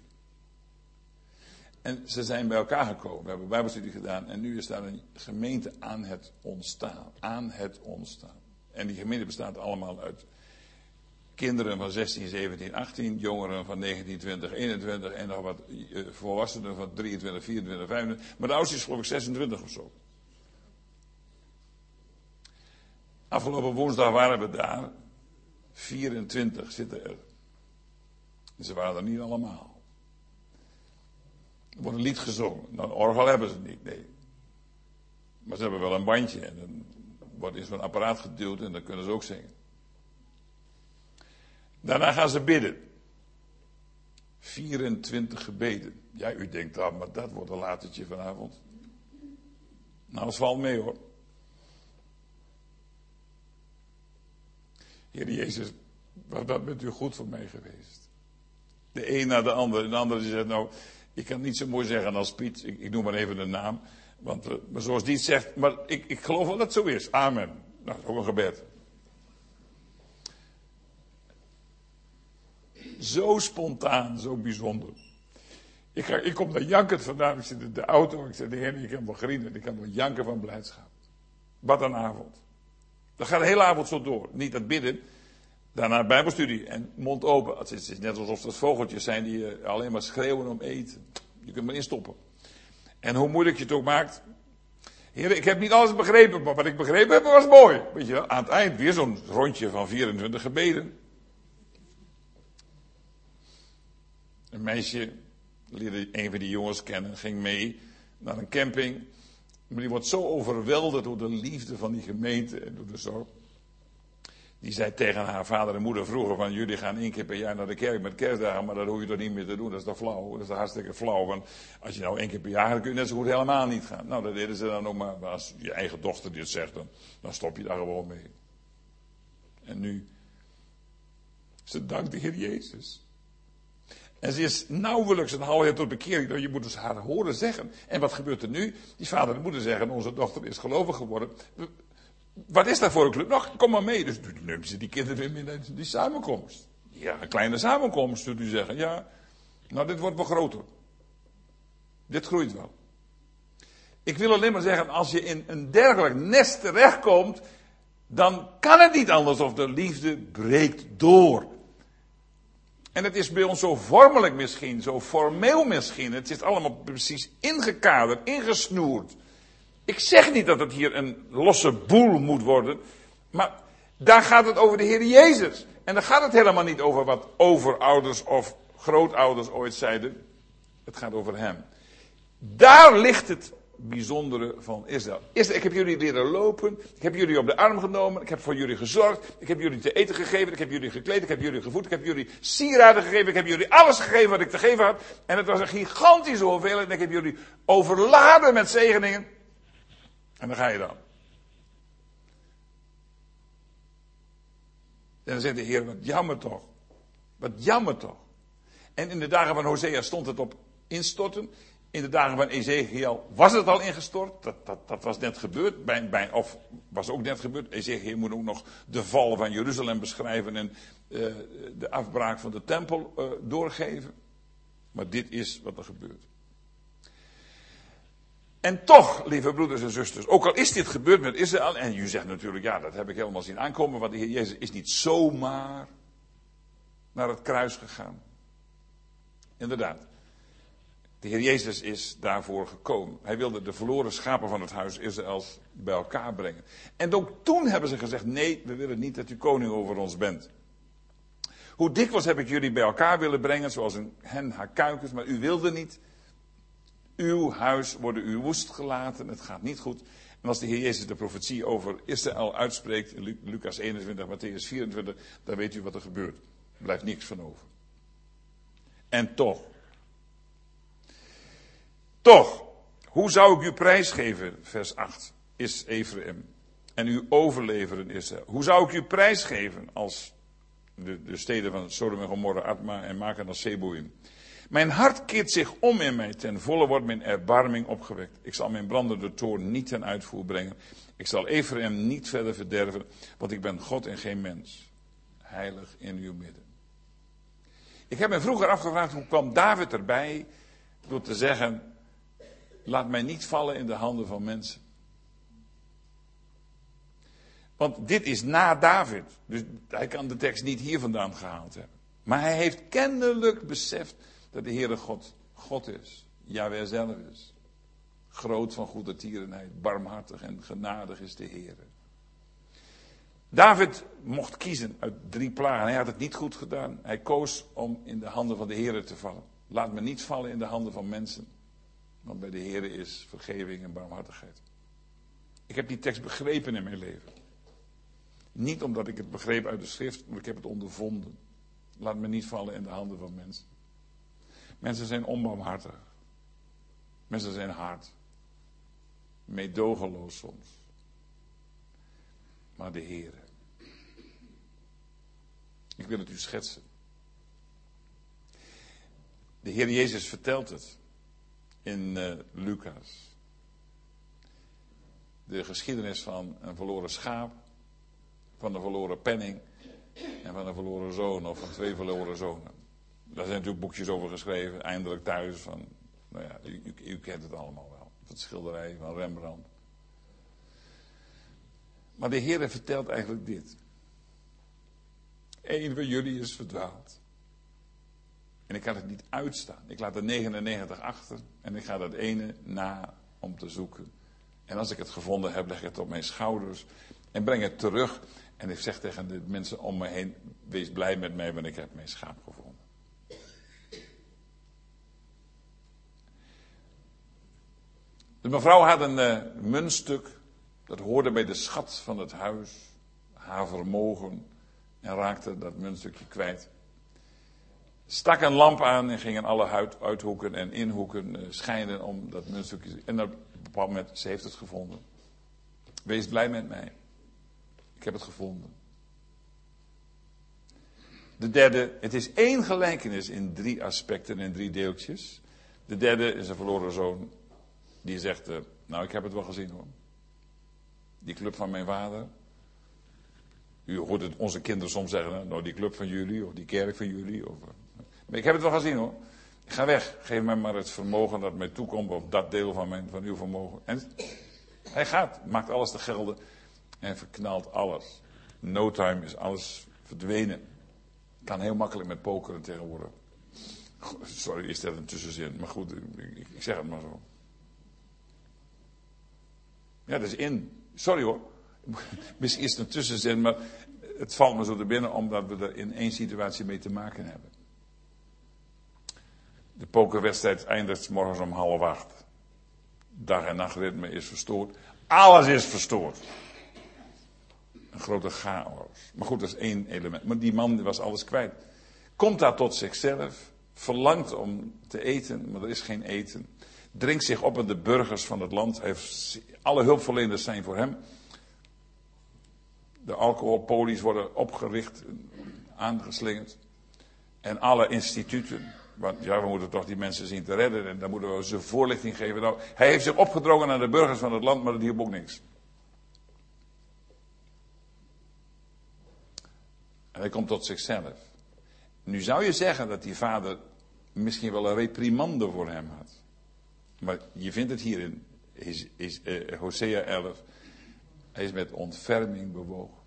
En ze zijn bij elkaar gekomen. We hebben bijbelstudie gedaan. En nu is daar een gemeente aan het ontstaan. Aan het ontstaan. En die gemeente bestaat allemaal uit kinderen van zestien, zeventien, achttien. Jongeren van negentien, twintig, eenentwintig. En nog wat volwassenen van drieëntwintig, vierentwintig, vijfentwintig. Maar de oudste is geloof ik zesentwintig of zo. Afgelopen woensdag waren we daar. vierentwintig zitten er. Ze waren er niet allemaal. Er wordt een lied gezongen. Nou, een orgel hebben ze niet, nee. Maar ze hebben wel een bandje. En dan wordt in zo'n apparaat geduwd en dan kunnen ze ook zingen. Daarna gaan ze bidden. vierentwintig gebeden. Ja, u denkt, ah, maar dat wordt een latertje vanavond. Nou, het valt mee hoor. Heer Jezus, wat bent u goed voor mij geweest. De een na de ander. En de andere die zegt, nou, ik kan het niet zo mooi zeggen als Piet. Ik, ik noem maar even de naam. Want uh, maar zoals die het zegt, maar ik, ik geloof wel dat het zo is. Amen. Nou, dat is ook een gebed. Zo spontaan, zo bijzonder. Ik, ga, ik kom daar jankend vandaan. Ik zit in de auto. Ik zeg, de Heer, ik kan wel grienen. Ik kan wel janken van blijdschap. Wat een avond. Dat gaat de hele avond zo door. Niet dat bidden. Daarna bijbelstudie en mond open. Het is net alsof het vogeltjes zijn die alleen maar schreeuwen om eten. Je kunt maar instoppen. En hoe moeilijk je het ook maakt. Heer, ik heb niet alles begrepen, maar wat ik begrepen heb was mooi. Weet je wel, aan het eind weer zo'n rondje van vierentwintig gebeden. Een meisje leerde een van die jongens kennen, ging mee naar een camping. Maar die wordt zo overweldigd door de liefde van die gemeente en door de zorg. Die zei tegen haar vader en moeder vroeger van, jullie gaan één keer per jaar naar de kerk met kerstdagen, maar dat hoef je toch niet meer te doen, dat is toch flauw, dat is toch hartstikke flauw, want als je nou één keer per jaar gaat, dan kun je net zo goed helemaal niet gaan. Nou, dat deden ze dan ook maar, maar als je eigen dochter dit zegt, dan, dan stop je daar gewoon mee. En nu, ze dankt de Heer Jezus. En ze is nauwelijks een half jaar tot bekering, nou, je moet dus haar horen zeggen. En wat gebeurt er nu? Die vader en moeder zeggen, onze dochter is gelovig geworden. Wat is dat voor een club? Nou, kom maar mee. Dus nu nemen ze die kinderen weer mee naar die samenkomst. Ja, een kleine samenkomst, zult u zeggen. Ja, nou, dit wordt wel groter. Dit groeit wel. Ik wil alleen maar zeggen, als je in een dergelijk nest terechtkomt, dan kan het niet anders of de liefde breekt door. En het is bij ons zo vormelijk misschien, zo formeel misschien. Het is allemaal precies ingekaderd, ingesnoerd. Ik zeg niet dat het hier een losse boel moet worden, maar daar gaat het over de Heer Jezus. En daar gaat het helemaal niet over wat overouders of grootouders ooit zeiden. Het gaat over Hem. Daar ligt het bijzondere van Israël. Israël. Ik heb jullie leren lopen, ik heb jullie op de arm genomen, ik heb voor jullie gezorgd, ik heb jullie te eten gegeven, ik heb jullie gekleed, ik heb jullie gevoed, ik heb jullie sieraden gegeven, ik heb jullie alles gegeven wat ik te geven had. En het was een gigantische hoeveelheid en ik heb jullie overladen met zegeningen. En dan ga je dan. En dan zegt de Heer, wat jammer toch. Wat jammer toch. En in de dagen van Hosea stond het op instorten. In de dagen van Ezekiel was het al ingestort. Dat, dat, dat was net gebeurd. Bij, bij, of was ook net gebeurd. Ezekiel moet ook nog de val van Jeruzalem beschrijven. En uh, de afbraak van de tempel uh, doorgeven. Maar dit is wat er gebeurt. En toch, lieve broeders en zusters, ook al is dit gebeurd met Israël, en u zegt natuurlijk, ja, dat heb ik helemaal zien aankomen, want de Heer Jezus is niet zomaar naar het kruis gegaan. Inderdaad, de Heer Jezus is daarvoor gekomen. Hij wilde de verloren schapen van het huis Israëls bij elkaar brengen. En ook toen hebben ze gezegd, nee, we willen niet dat u koning over ons bent. Hoe dikwijls heb ik jullie bij elkaar willen brengen, zoals een hen haar kuikens, maar u wilde niet. Uw huis worden u woest gelaten, het gaat niet goed. En als de Heer Jezus de profetie over Israël uitspreekt, in Lucas eenentwintig, Matthäus vierentwintig, dan weet u wat er gebeurt. Er blijft niks van over. En toch, toch, hoe zou ik u prijsgeven, vers acht, is Ephraim, en u overleveren Israël. Hoe zou ik u prijsgeven als de, de steden van Sodom en Gomorra, Adma en Maken als Zeboïm. Mijn hart keert zich om in mij, ten volle wordt mijn erbarming opgewekt. Ik zal mijn brandende toorn niet ten uitvoer brengen. Ik zal Ephraim niet verder verderven, want ik ben God en geen mens. Heilig in uw midden. Ik heb me vroeger afgevraagd, hoe kwam David erbij door te zeggen, laat mij niet vallen in de handen van mensen. Want dit is na David, dus hij kan de tekst niet hier vandaan gehaald hebben. Maar hij heeft kennelijk beseft dat de Heere God God is. Jahweh zelf is. Groot van goede tierenheid, barmhartig en genadig is de Heere. David mocht kiezen uit drie plagen. Hij had het niet goed gedaan. Hij koos om in de handen van de Heere te vallen. Laat me niet vallen in de handen van mensen. Want bij de Heere is vergeving en barmhartigheid. Ik heb die tekst begrepen in mijn leven. Niet omdat ik het begreep uit de schrift, maar ik heb het ondervonden. Laat me niet vallen in de handen van mensen. Mensen zijn onbarmhartig. Mensen zijn hard. Meedogenloos soms. Maar de Heere. Ik wil het u schetsen. De Heer Jezus vertelt het in uh, Lucas. De geschiedenis van een verloren schaap, van een verloren penning en van een verloren zoon of van twee verloren zonen. Daar zijn natuurlijk boekjes over geschreven, eindelijk thuis van, nou ja, u, u, u kent het allemaal wel. Het schilderij van Rembrandt. Maar de Heer vertelt eigenlijk dit. Eén van jullie is verdwaald. En ik kan het niet uitstaan. Ik laat de negenennegentig achter en ik ga dat ene na om te zoeken. En als ik het gevonden heb, leg ik het op mijn schouders en breng het terug. En ik zeg tegen de mensen om me heen, wees blij met mij, want ik heb mijn schaap gevonden. De mevrouw had een uh, muntstuk, dat hoorde bij de schat van het huis, haar vermogen, en raakte dat muntstukje kwijt. Stak een lamp aan en ging in alle huid, uithoeken en inhoeken uh, schijnen om dat muntstukje. En op een bepaald moment, ze heeft het gevonden. Wees blij met mij. Ik heb het gevonden. De derde, het is één gelijkenis in drie aspecten en drie deeltjes. De derde is een verloren zoon. Die zegt, uh, nou ik heb het wel gezien hoor. Die club van mijn vader. U hoort het onze kinderen soms zeggen, nou die club van jullie of die kerk van jullie. Of, uh, maar ik heb het wel gezien hoor. Ik ga weg, geef mij maar het vermogen dat mij toekomt op dat deel van, mijn, van uw vermogen. En hij gaat, maakt alles te gelden en verknalt alles. No time is alles verdwenen. Kan heel makkelijk met pokeren tegenwoordig. Sorry, is dat een tussenzin, maar goed, ik, ik zeg het maar zo. Ja, dat is in. Sorry hoor. Misschien is het een tussenzin, maar het valt me zo te binnen omdat we er in één situatie mee te maken hebben. De pokerwedstrijd eindigt morgens om half acht. Dag- en nachtritme is verstoord. Alles is verstoord. Een grote chaos. Maar goed, dat is één element. Maar die man was alles kwijt. Komt daar tot zichzelf. Verlangt om te eten, maar er is geen eten. Dringt zich op in de burgers van het land. Heeft, alle hulpverleners zijn voor hem. De alcoholpolies worden opgericht, aangeslingerd. En alle instituten. Want ja, we moeten toch die mensen zien te redden. En dan moeten we ze voorlichting geven. Nou, hij heeft zich opgedrongen aan de burgers van het land, maar dat hielp ook niks. En hij komt tot zichzelf. Nu zou je zeggen dat die vader misschien wel een reprimande voor hem had. Maar je vindt het hier in is, is, uh, Hosea elf. Hij is met ontferming bewogen.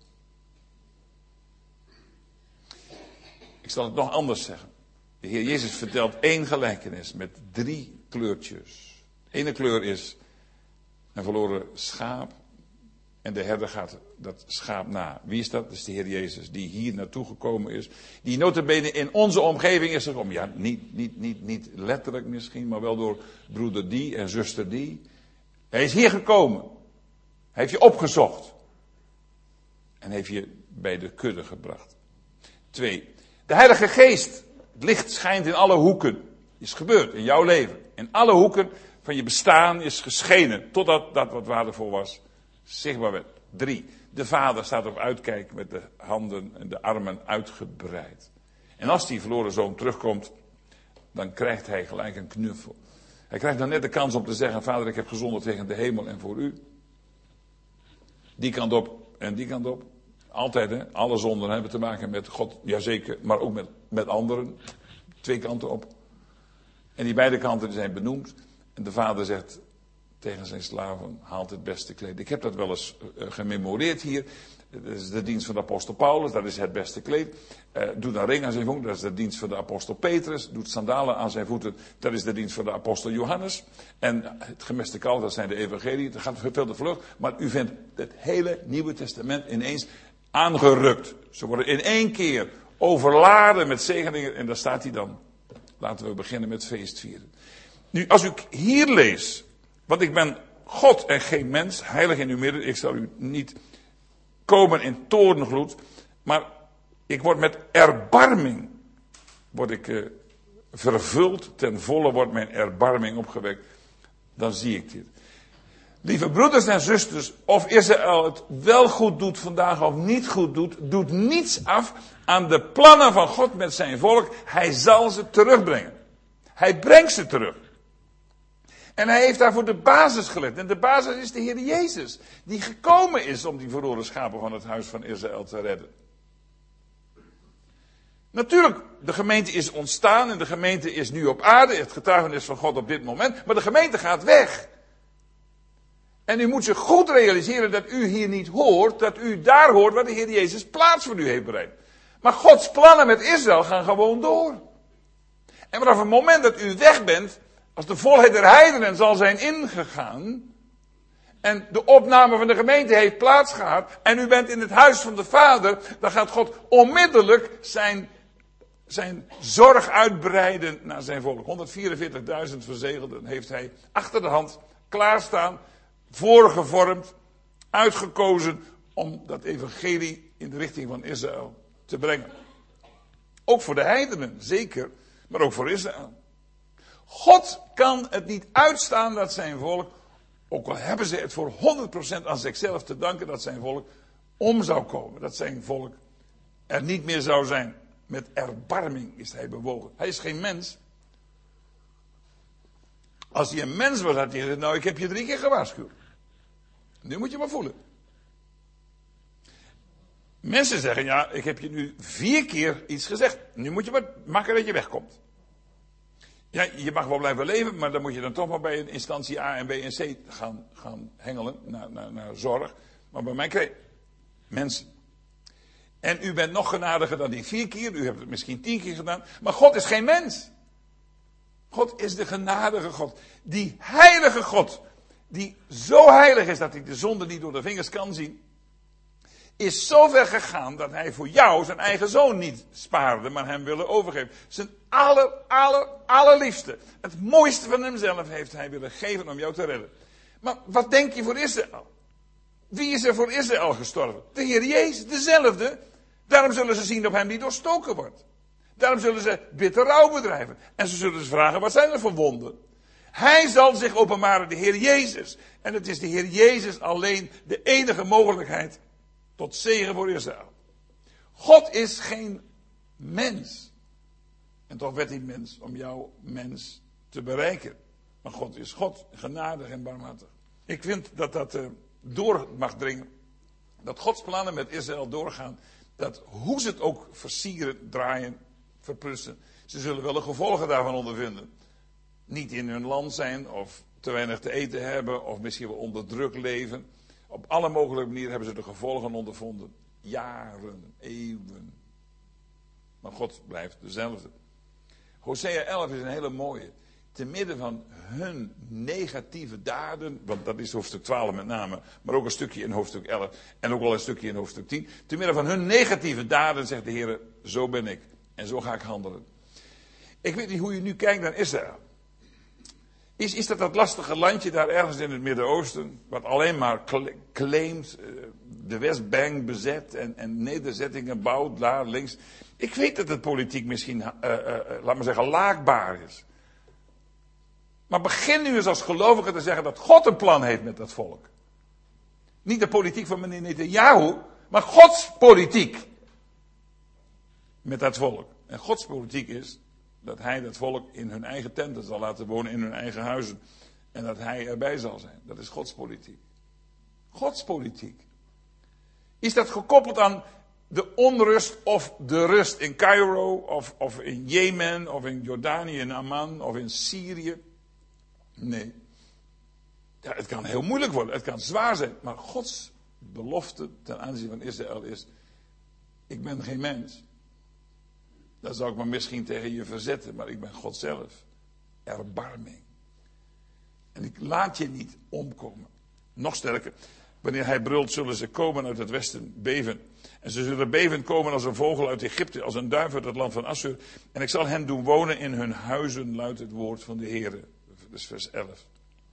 Ik zal het nog anders zeggen. De Heer Jezus vertelt één gelijkenis met drie kleurtjes. De ene kleur is een verloren schaap. En de herder gaat dat schaap na. Wie is dat? Dat is de Heer Jezus die hier naartoe gekomen is. Die nota bene in onze omgeving is gekomen. Ja, niet, niet, niet, niet letterlijk misschien, maar wel door broeder die en zuster die. Hij is hier gekomen. Hij heeft je opgezocht. En heeft je bij de kudde gebracht. Twee. De Heilige Geest. Het licht schijnt in alle hoeken. Is gebeurd in jouw leven. In alle hoeken van je bestaan is geschenen. Totdat dat wat waardevol was zichtbaar werd. Drie. De Vader staat op uitkijk met de handen en de armen uitgebreid. En als die verloren zoon terugkomt, dan krijgt hij gelijk een knuffel. Hij krijgt dan net de kans om te zeggen, Vader, ik heb gezondigd tegen de hemel en voor u. Die kant op en die kant op. Altijd, hè. Alle zonden hebben te maken met God, jazeker, maar ook met, met anderen. Twee kanten op. En die beide kanten zijn benoemd. En de vader zegt tegen zijn slaven, haalt het beste kleed. Ik heb dat wel eens uh, gememoreerd hier. Dat is de dienst van de apostel Paulus, dat is het beste kleed. Uh, doet een ring aan zijn voeten, dat is de dienst van de apostel Petrus. Doet sandalen aan zijn voeten, dat is de dienst van de apostel Johannes. En het gemeste kalf, dat zijn de evangelieën. Dat gaat veel te vlug. Maar u vindt het hele Nieuwe Testament ineens aangerukt. Ze worden in één keer overladen met zegeningen. En daar staat hij dan. Laten we beginnen met feestvieren. Nu, als ik hier lees, want ik ben God en geen mens, heilig in uw midden, ik zal u niet komen in toorngloed, maar ik word met erbarming, word ik uh, vervuld, ten volle wordt mijn erbarming opgewekt, dan zie ik dit. Lieve broeders en zusters, of Israël het wel goed doet vandaag of niet goed doet, doet niets af aan de plannen van God met zijn volk. Hij zal ze terugbrengen. Hij brengt ze terug. En hij heeft daarvoor de basis gelegd. En de basis is de Heer Jezus. Die gekomen is om die verloren schapen van het huis van Israël te redden. Natuurlijk, de gemeente is ontstaan en de gemeente is nu op aarde. Het getuigenis van God op dit moment. Maar de gemeente gaat weg. En u moet zich goed realiseren dat u hier niet hoort. Dat u daar hoort waar de Heer Jezus plaats voor u heeft bereid. Maar Gods plannen met Israël gaan gewoon door. En vanaf het moment dat u weg bent, als de volheid der heidenen zal zijn ingegaan, en de opname van de gemeente heeft plaatsgehad, en u bent in het huis van de Vader, dan gaat God onmiddellijk zijn, zijn zorg uitbreiden naar zijn volk. honderdvierenveertigduizend verzegelden heeft hij achter de hand klaarstaan, voorgevormd, uitgekozen om dat evangelie in de richting van Israël te brengen. Ook voor de heidenen, zeker, maar ook voor Israël. God kan het niet uitstaan dat zijn volk, ook al hebben ze het voor honderd procent aan zichzelf te danken, dat zijn volk om zou komen. Dat zijn volk er niet meer zou zijn. Met erbarming is hij bewogen. Hij is geen mens. Als hij een mens was, had hij gezegd, nou ik heb je drie keer gewaarschuwd. Nu moet je maar voelen. Mensen zeggen, ja, ik heb je nu vier keer iets gezegd. Nu moet je maar maken dat je wegkomt. Ja, je mag wel blijven leven, maar dan moet je dan toch wel bij een instantie A en B en C gaan, gaan hengelen, naar, naar, naar zorg. Maar bij mij krijg je mensen. En u bent nog genadiger dan die vier keer, u hebt het misschien tien keer gedaan, maar God is geen mens. God is de genadige God, die heilige God, die zo heilig is dat hij de zonde niet door de vingers kan zien, is zo ver gegaan dat hij voor jou zijn eigen zoon niet spaarde, maar hem willen overgeven. Zijn aller, aller, allerliefste. Het mooiste van hemzelf heeft hij willen geven om jou te redden. Maar wat denk je voor Israël? Wie is er voor Israël gestorven? De Heer Jezus, dezelfde. Daarom zullen ze zien op hem die doorstoken wordt. Daarom zullen ze bitter rouw bedrijven. En ze zullen ze vragen, wat zijn er voor wonden? Hij zal zich openbaren, de Heer Jezus. En het is de Heer Jezus alleen de enige mogelijkheid tot zegen voor Israël. God is geen mens. En toch werd hij mens om jou mens te bereiken. Maar God is God, genadig en barmhartig. Ik vind dat dat uh, door mag dringen. Dat Gods plannen met Israël doorgaan. Dat hoe ze het ook versieren, draaien, verprussen. Ze zullen wel de gevolgen daarvan ondervinden. Niet in hun land zijn of te weinig te eten hebben. Of misschien wel onder druk leven. Op alle mogelijke manieren hebben ze de gevolgen ondervonden. Jaren, eeuwen. Maar God blijft dezelfde. Hosea elf is een hele mooie. Te midden van hun negatieve daden, want dat is hoofdstuk twaalf met name, maar ook een stukje in hoofdstuk elf en ook wel een stukje in hoofdstuk tien. Te midden van hun negatieve daden zegt de Heer, zo ben ik en zo ga ik handelen. Ik weet niet hoe je nu kijkt naar Israël. Is, is dat dat lastige landje daar ergens in het Midden-Oosten, wat alleen maar claimt, de Westbank bezet en, en nederzettingen bouwt daar links. Ik weet dat het politiek misschien, uh, uh, uh, laat maar zeggen, laakbaar is. Maar begin nu eens als gelovige te zeggen dat God een plan heeft met dat volk. Niet de politiek van meneer Netanyahu, maar Gods politiek met dat volk. En Gods politiek is Dat hij dat volk in hun eigen tenten zal laten wonen, in hun eigen huizen. En dat hij erbij zal zijn. Dat is Gods politiek. Gods politiek. Is dat gekoppeld aan de onrust of de rust in Cairo, of, of in Jemen, of in Jordanië, in Amman, of in Syrië? Nee. Ja, het kan heel moeilijk worden, het kan zwaar zijn. Maar Gods belofte ten aanzien van Israël is: ik ben geen mens. Dan zou ik me misschien tegen je verzetten, maar ik ben God zelf. Erbarming. En ik laat je niet omkomen. Nog sterker, wanneer hij brult, zullen ze komen uit het westen, beven. En ze zullen beven komen als een vogel uit Egypte, als een duif uit het land van Assur. En ik zal hen doen wonen in hun huizen, luidt het woord van de Heere. Dat is vers elf.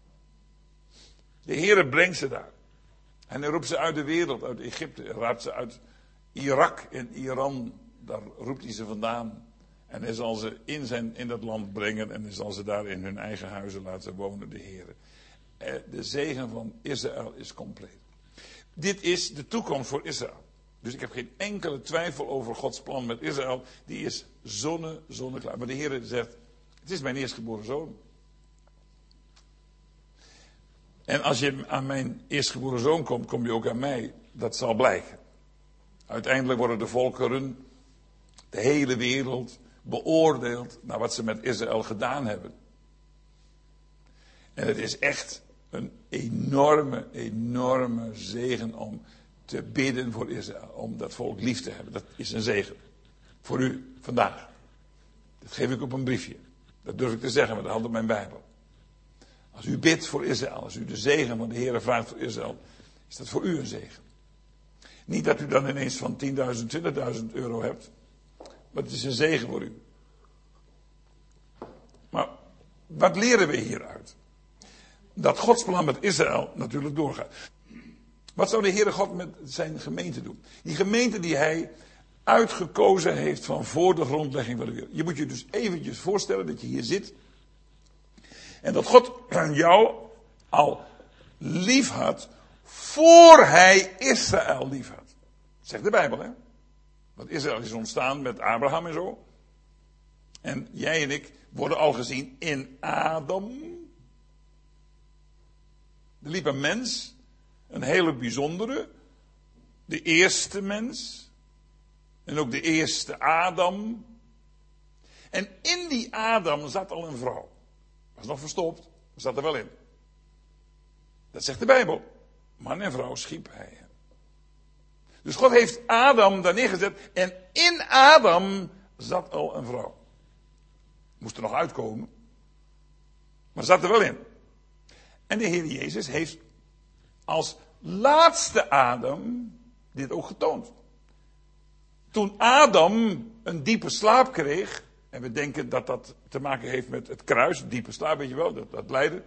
De Heere brengt ze daar. En hij roept ze uit de wereld, uit Egypte. Hij raapt ze uit Irak en Iran. Daar roept hij ze vandaan. En hij zal ze in, zijn, in dat land brengen. En hij zal ze daar in hun eigen huizen laten wonen, de Heere. De zegen van Israël is compleet. Dit is de toekomst voor Israël. Dus ik heb geen enkele twijfel over Gods plan met Israël. Die is zonne, zonneklaar. Maar de Heere zegt: het is mijn eerstgeboren zoon. En als je aan mijn eerstgeboren zoon komt, kom je ook aan mij. Dat zal blijken. Uiteindelijk worden de volkeren, de hele wereld, beoordeeld naar wat ze met Israël gedaan hebben. En het is echt een enorme, enorme zegen om te bidden voor Israël. Om dat volk lief te hebben. Dat is een zegen. Voor u vandaag. Dat geef ik op een briefje. Dat durf ik te zeggen met de hand op mijn Bijbel. Als u bidt voor Israël, als u de zegen van de Heere vraagt voor Israël, is dat voor u een zegen. Niet dat u dan ineens van tienduizend, twintigduizend euro hebt. Maar het is een zegen voor u. Maar wat leren we hieruit? Dat Gods plan met Israël natuurlijk doorgaat. Wat zou de Heere God met zijn gemeente doen? Die gemeente die hij uitgekozen heeft van voor de grondlegging van de wereld. Je moet je dus eventjes voorstellen dat je hier zit. En dat God jou al lief had voor hij Israël lief had. Dat zegt de Bijbel, hè? Want Israël is ontstaan met Abraham en zo. En jij en ik worden al gezien in Adam. Er liep een mens, een hele bijzondere, de eerste mens. En ook de eerste Adam. En in die Adam zat al een vrouw. Was nog verstopt, zat er wel in. Dat zegt de Bijbel. Man en vrouw schiep hij. Dus God heeft Adam daar neergezet. En in Adam zat al een vrouw. Moest er nog uitkomen. Maar zat er wel in. En de Heer Jezus heeft als laatste Adam dit ook getoond. Toen Adam een diepe slaap kreeg. En we denken dat dat te maken heeft met het kruis. Diepe slaap, weet je wel, dat, dat lijden.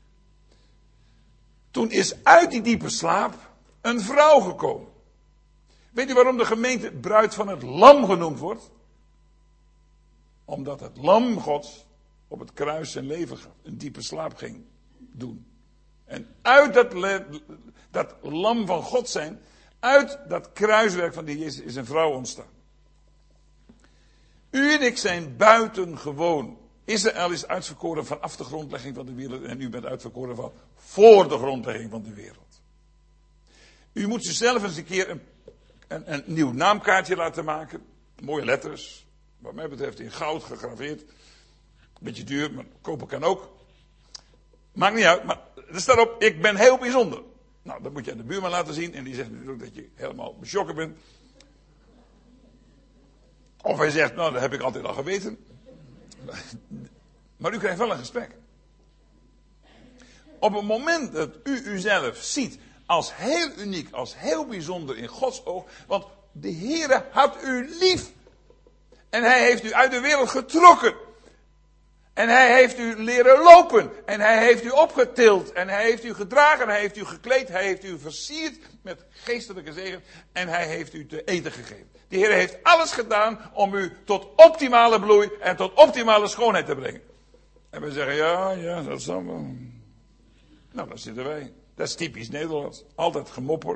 Toen is uit die diepe slaap een vrouw gekomen. Weet u waarom de gemeente bruid van het lam genoemd wordt? Omdat het lam Gods op het kruis zijn leven gaf. Een diepe slaap ging doen. En uit dat, le- dat lam van God zijn, uit dat kruiswerk van die Jezus is een vrouw ontstaan. U en ik zijn buitengewoon. Israël is uitverkoren vanaf de grondlegging van de wereld. En u bent uitverkoren van voor de grondlegging van de wereld. U moet zichzelf eens een keer een, een, een nieuw naamkaartje laten maken. Mooie letters. Wat mij betreft in goud gegraveerd. Beetje duur, maar kopen kan ook. Maakt niet uit, maar er staat op: ik ben heel bijzonder. Nou, dat moet je aan de buurman laten zien. En die zegt natuurlijk dat je helemaal beschokken bent. Of hij zegt: nou, dat heb ik altijd al geweten. Maar u krijgt wel een gesprek. Op het moment dat u uzelf ziet als heel uniek, als heel bijzonder in Gods oog. Want de Heere had u lief. En hij heeft u uit de wereld getrokken. En hij heeft u leren lopen. En hij heeft u opgetild. En hij heeft u gedragen. Hij heeft u gekleed. Hij heeft u versierd met geestelijke zegen. En hij heeft u te eten gegeven. De Heer heeft alles gedaan om u tot optimale bloei en tot optimale schoonheid te brengen. En we zeggen: ja, ja, dat is dan wel. Nou, daar zitten wij. Dat is typisch Nederlands. Altijd gemopper.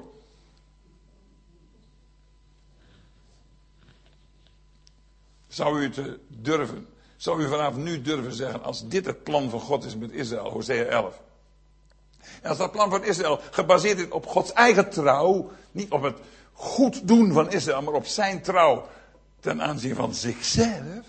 Zou u het durven Zou u vanaf nu durven zeggen, als dit het plan van God is met Israël, Hosea elf. En als dat plan van Israël gebaseerd is op Gods eigen trouw, niet op het goed doen van Israël, maar op zijn trouw ten aanzien van zichzelf.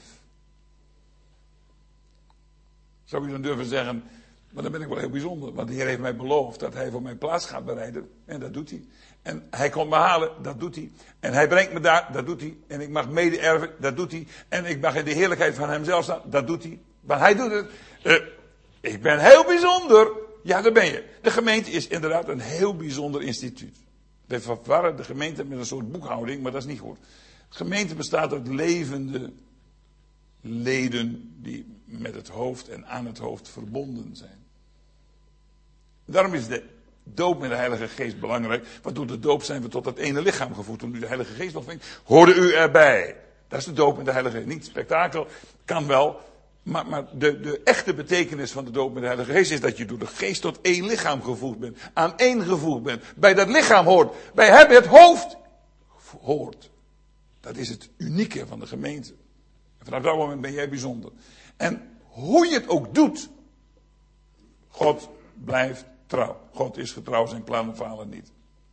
Zou u dan durven zeggen, maar dan ben ik wel heel bijzonder, want de Heer heeft mij beloofd dat hij voor mij plaats gaat bereiden. En dat doet hij. En hij komt me halen, dat doet hij. En hij brengt me daar, dat doet hij. En ik mag mede-erven, dat doet hij. En ik mag in de heerlijkheid van hemzelf staan, dat doet hij. Maar hij doet het. Uh, ik ben heel bijzonder. Ja, daar ben je. De gemeente is inderdaad een heel bijzonder instituut. We verwarren de gemeente met een soort boekhouding, maar dat is niet goed. De gemeente bestaat uit levende leden die met het hoofd en aan het hoofd verbonden zijn. Daarom is de doop met de Heilige Geest belangrijk. Want door de doop zijn we tot dat ene lichaam gevoegd. Toen u de Heilige Geest ontving, hoorde u erbij. Dat is de doop met de Heilige Geest. Niet spektakel, kan wel. Maar, maar de, de echte betekenis van de doop met de Heilige Geest is dat je door de Geest tot één lichaam gevoegd bent. Aan één gevoegd bent. Bij dat lichaam hoort. Bij hem het hoofd hoort. Dat is het unieke van de gemeente. En vanaf dat moment ben jij bijzonder. En hoe je het ook doet, God blijft trouw. God is getrouw, zijn plannen falen niet.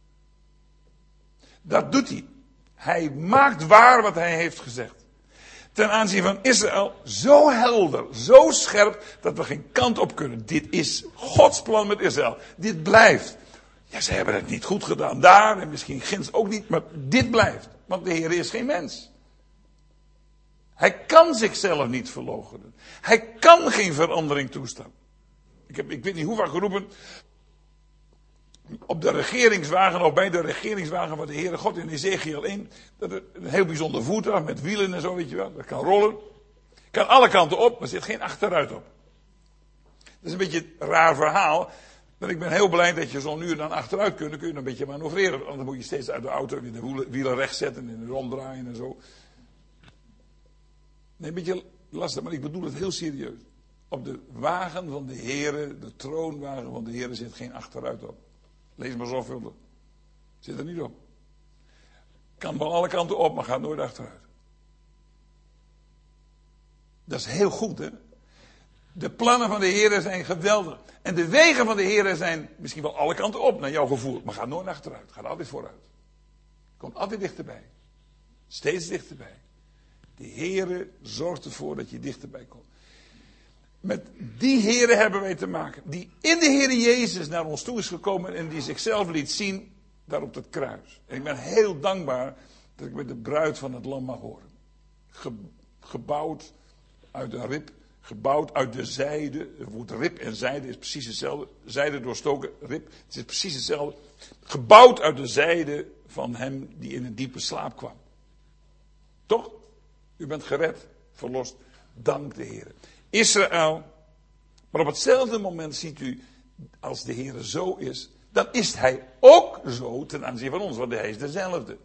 Dat doet hij. Hij maakt waar wat hij heeft gezegd. Ten aanzien van Israël zo helder, zo scherp, dat we geen kant op kunnen. Dit is Gods plan met Israël. Dit blijft. Ja, ze hebben het niet goed gedaan daar en misschien ginds ook niet, maar dit blijft. Want de Heer is geen mens. Hij kan zichzelf niet verloochenen. Hij kan geen verandering toestaan. Ik heb, ik weet niet hoe vaak geroepen, op de regeringswagen of bij de regeringswagen van de Heere God in Ezekiel één, dat is een heel bijzonder voertuig met wielen en zo, weet je wel. Dat kan rollen. Kan alle kanten op, maar er zit geen achteruit op. Dat is een beetje een raar verhaal. Maar ik ben heel blij dat je zo nu en dan achteruit kunt. Dan kun je een beetje manoeuvreren. Anders moet je steeds uit de auto weer de wielen recht zetten en ronddraaien en zo. Nee, een beetje lastig, maar ik bedoel het heel serieus. Op de wagen van de Heere, de troonwagen van de Heere, zit geen achteruit op. Lees maar zorgvuldig. Zit er niet op. Kan van alle kanten op, maar gaat nooit achteruit. Dat is heel goed, hè. De plannen van de Heere zijn geweldig. En de wegen van de Heere zijn misschien wel alle kanten op, naar jouw gevoel. Maar gaat nooit achteruit. Gaat altijd vooruit. Komt altijd dichterbij. Steeds dichterbij. De Heere zorgt ervoor dat je dichterbij komt. Met die Heere hebben wij te maken. Die in de Heere Jezus naar ons toe is gekomen en die zichzelf liet zien daar op het kruis. En ik ben heel dankbaar dat ik met de bruid van het lam mag horen. Ge, gebouwd uit een rib. Gebouwd uit de zijde. Het woord rib en zijde is precies hetzelfde. Zijde doorstoken, rib. Het is precies hetzelfde. Gebouwd uit de zijde van hem die in een diepe slaap kwam. Toch? U bent gered, verlost. Dank de Heer. Israël. Maar op hetzelfde moment ziet u, als de Heer zo is, dan is hij ook zo ten aanzien van ons, want hij is dezelfde.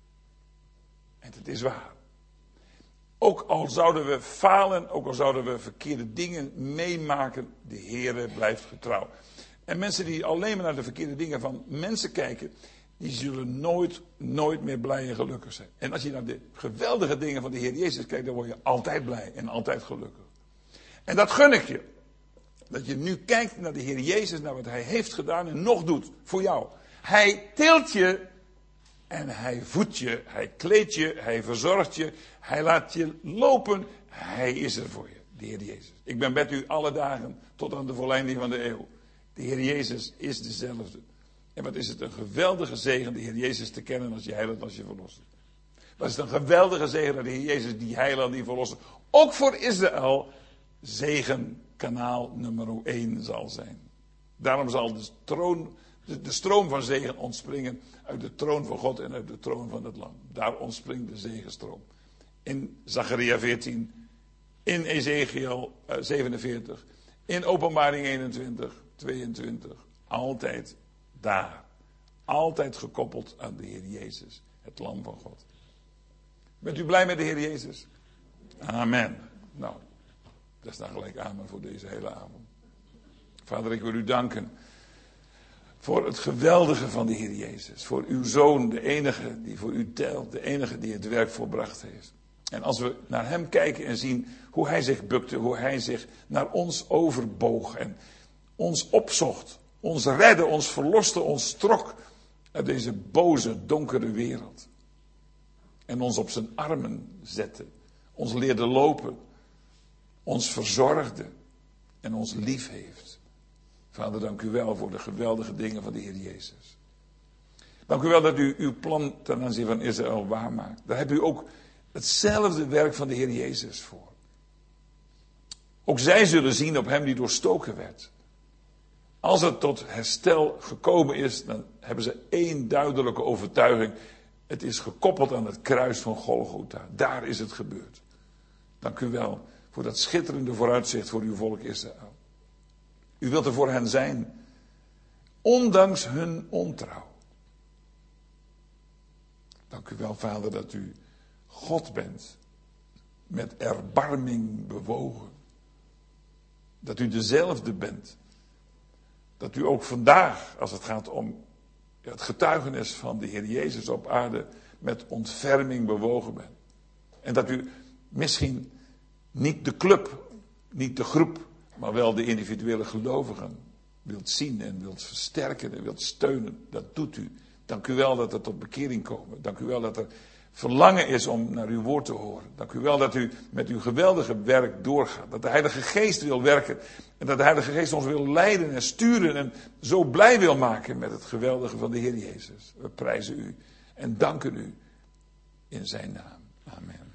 En het is waar. Ook al zouden we falen, ook al zouden we verkeerde dingen meemaken, de Heer blijft getrouw. En mensen die alleen maar naar de verkeerde dingen van mensen kijken, die zullen nooit, nooit meer blij en gelukkig zijn. En als je naar de geweldige dingen van de Heer Jezus kijkt, dan word je altijd blij en altijd gelukkig. En dat gun ik je. Dat je nu kijkt naar de Heer Jezus, naar wat hij heeft gedaan en nog doet voor jou. Hij tilt je en hij voedt je, hij kleedt je, hij verzorgt je, hij laat je lopen. Hij is er voor je, de Heer Jezus. Ik ben met u alle dagen tot aan de volleinding van de eeuw. De Heer Jezus is dezelfde. En wat is het een geweldige zegen de Heer Jezus te kennen als je heiland, als je verlost. Wat is het een geweldige zegen dat de Heer Jezus die heiland, die verlost. Ook voor Israël zegenkanaal nummer één zal zijn. Daarom zal de, troon, de, de stroom van zegen ontspringen uit de troon van God en uit de troon van het Lam. Daar ontspringt de zegenstroom. In Zacharia veertien, in Ezekiel zevenenveertig, in Openbaring eenentwintig, tweeëntwintig, altijd daar. Altijd gekoppeld aan de Heer Jezus, het Lam van God. Bent u blij met de Heer Jezus? Amen. Nou, dat is dan gelijk amen voor deze hele avond. Vader, ik wil u danken voor het geweldige van de Heer Jezus. Voor uw Zoon, de enige die voor u telt, de enige die het werk volbracht heeft. En als we naar hem kijken en zien hoe hij zich bukte, hoe hij zich naar ons overboog en ons opzocht, ons redde, ons verloste, ons trok uit deze boze, donkere wereld. En ons op zijn armen zette, ons leerde lopen, ons verzorgde en ons lief heeft. Vader, dank u wel voor de geweldige dingen van de Heer Jezus. Dank u wel dat u uw plan ten aanzien van Israël waarmaakt. Daar hebt u ook hetzelfde werk van de Heer Jezus voor. Ook zij zullen zien op hem die doorstoken werd. Als het tot herstel gekomen is, dan hebben ze één duidelijke overtuiging. Het is gekoppeld aan het kruis van Golgotha. Daar is het gebeurd. Dank u wel voor dat schitterende vooruitzicht voor uw volk Israël. U wilt er voor hen zijn, ondanks hun ontrouw. Dank u wel, Vader, dat u God bent, met erbarming bewogen. Dat u dezelfde bent. Dat u ook vandaag, als het gaat om het getuigenis van de Heer Jezus op aarde, met ontferming bewogen bent. En dat u misschien niet de club, niet de groep, maar wel de individuele gelovigen wilt zien en wilt versterken en wilt steunen. Dat doet u. Dank u wel dat er tot bekering komen. Dank u wel dat er verlangen is om naar uw woord te horen. Dank u wel dat u met uw geweldige werk doorgaat. Dat de Heilige Geest wil werken. En dat de Heilige Geest ons wil leiden en sturen. En zo blij wil maken met het geweldige van de Heer Jezus. We prijzen u en danken u in zijn naam. Amen.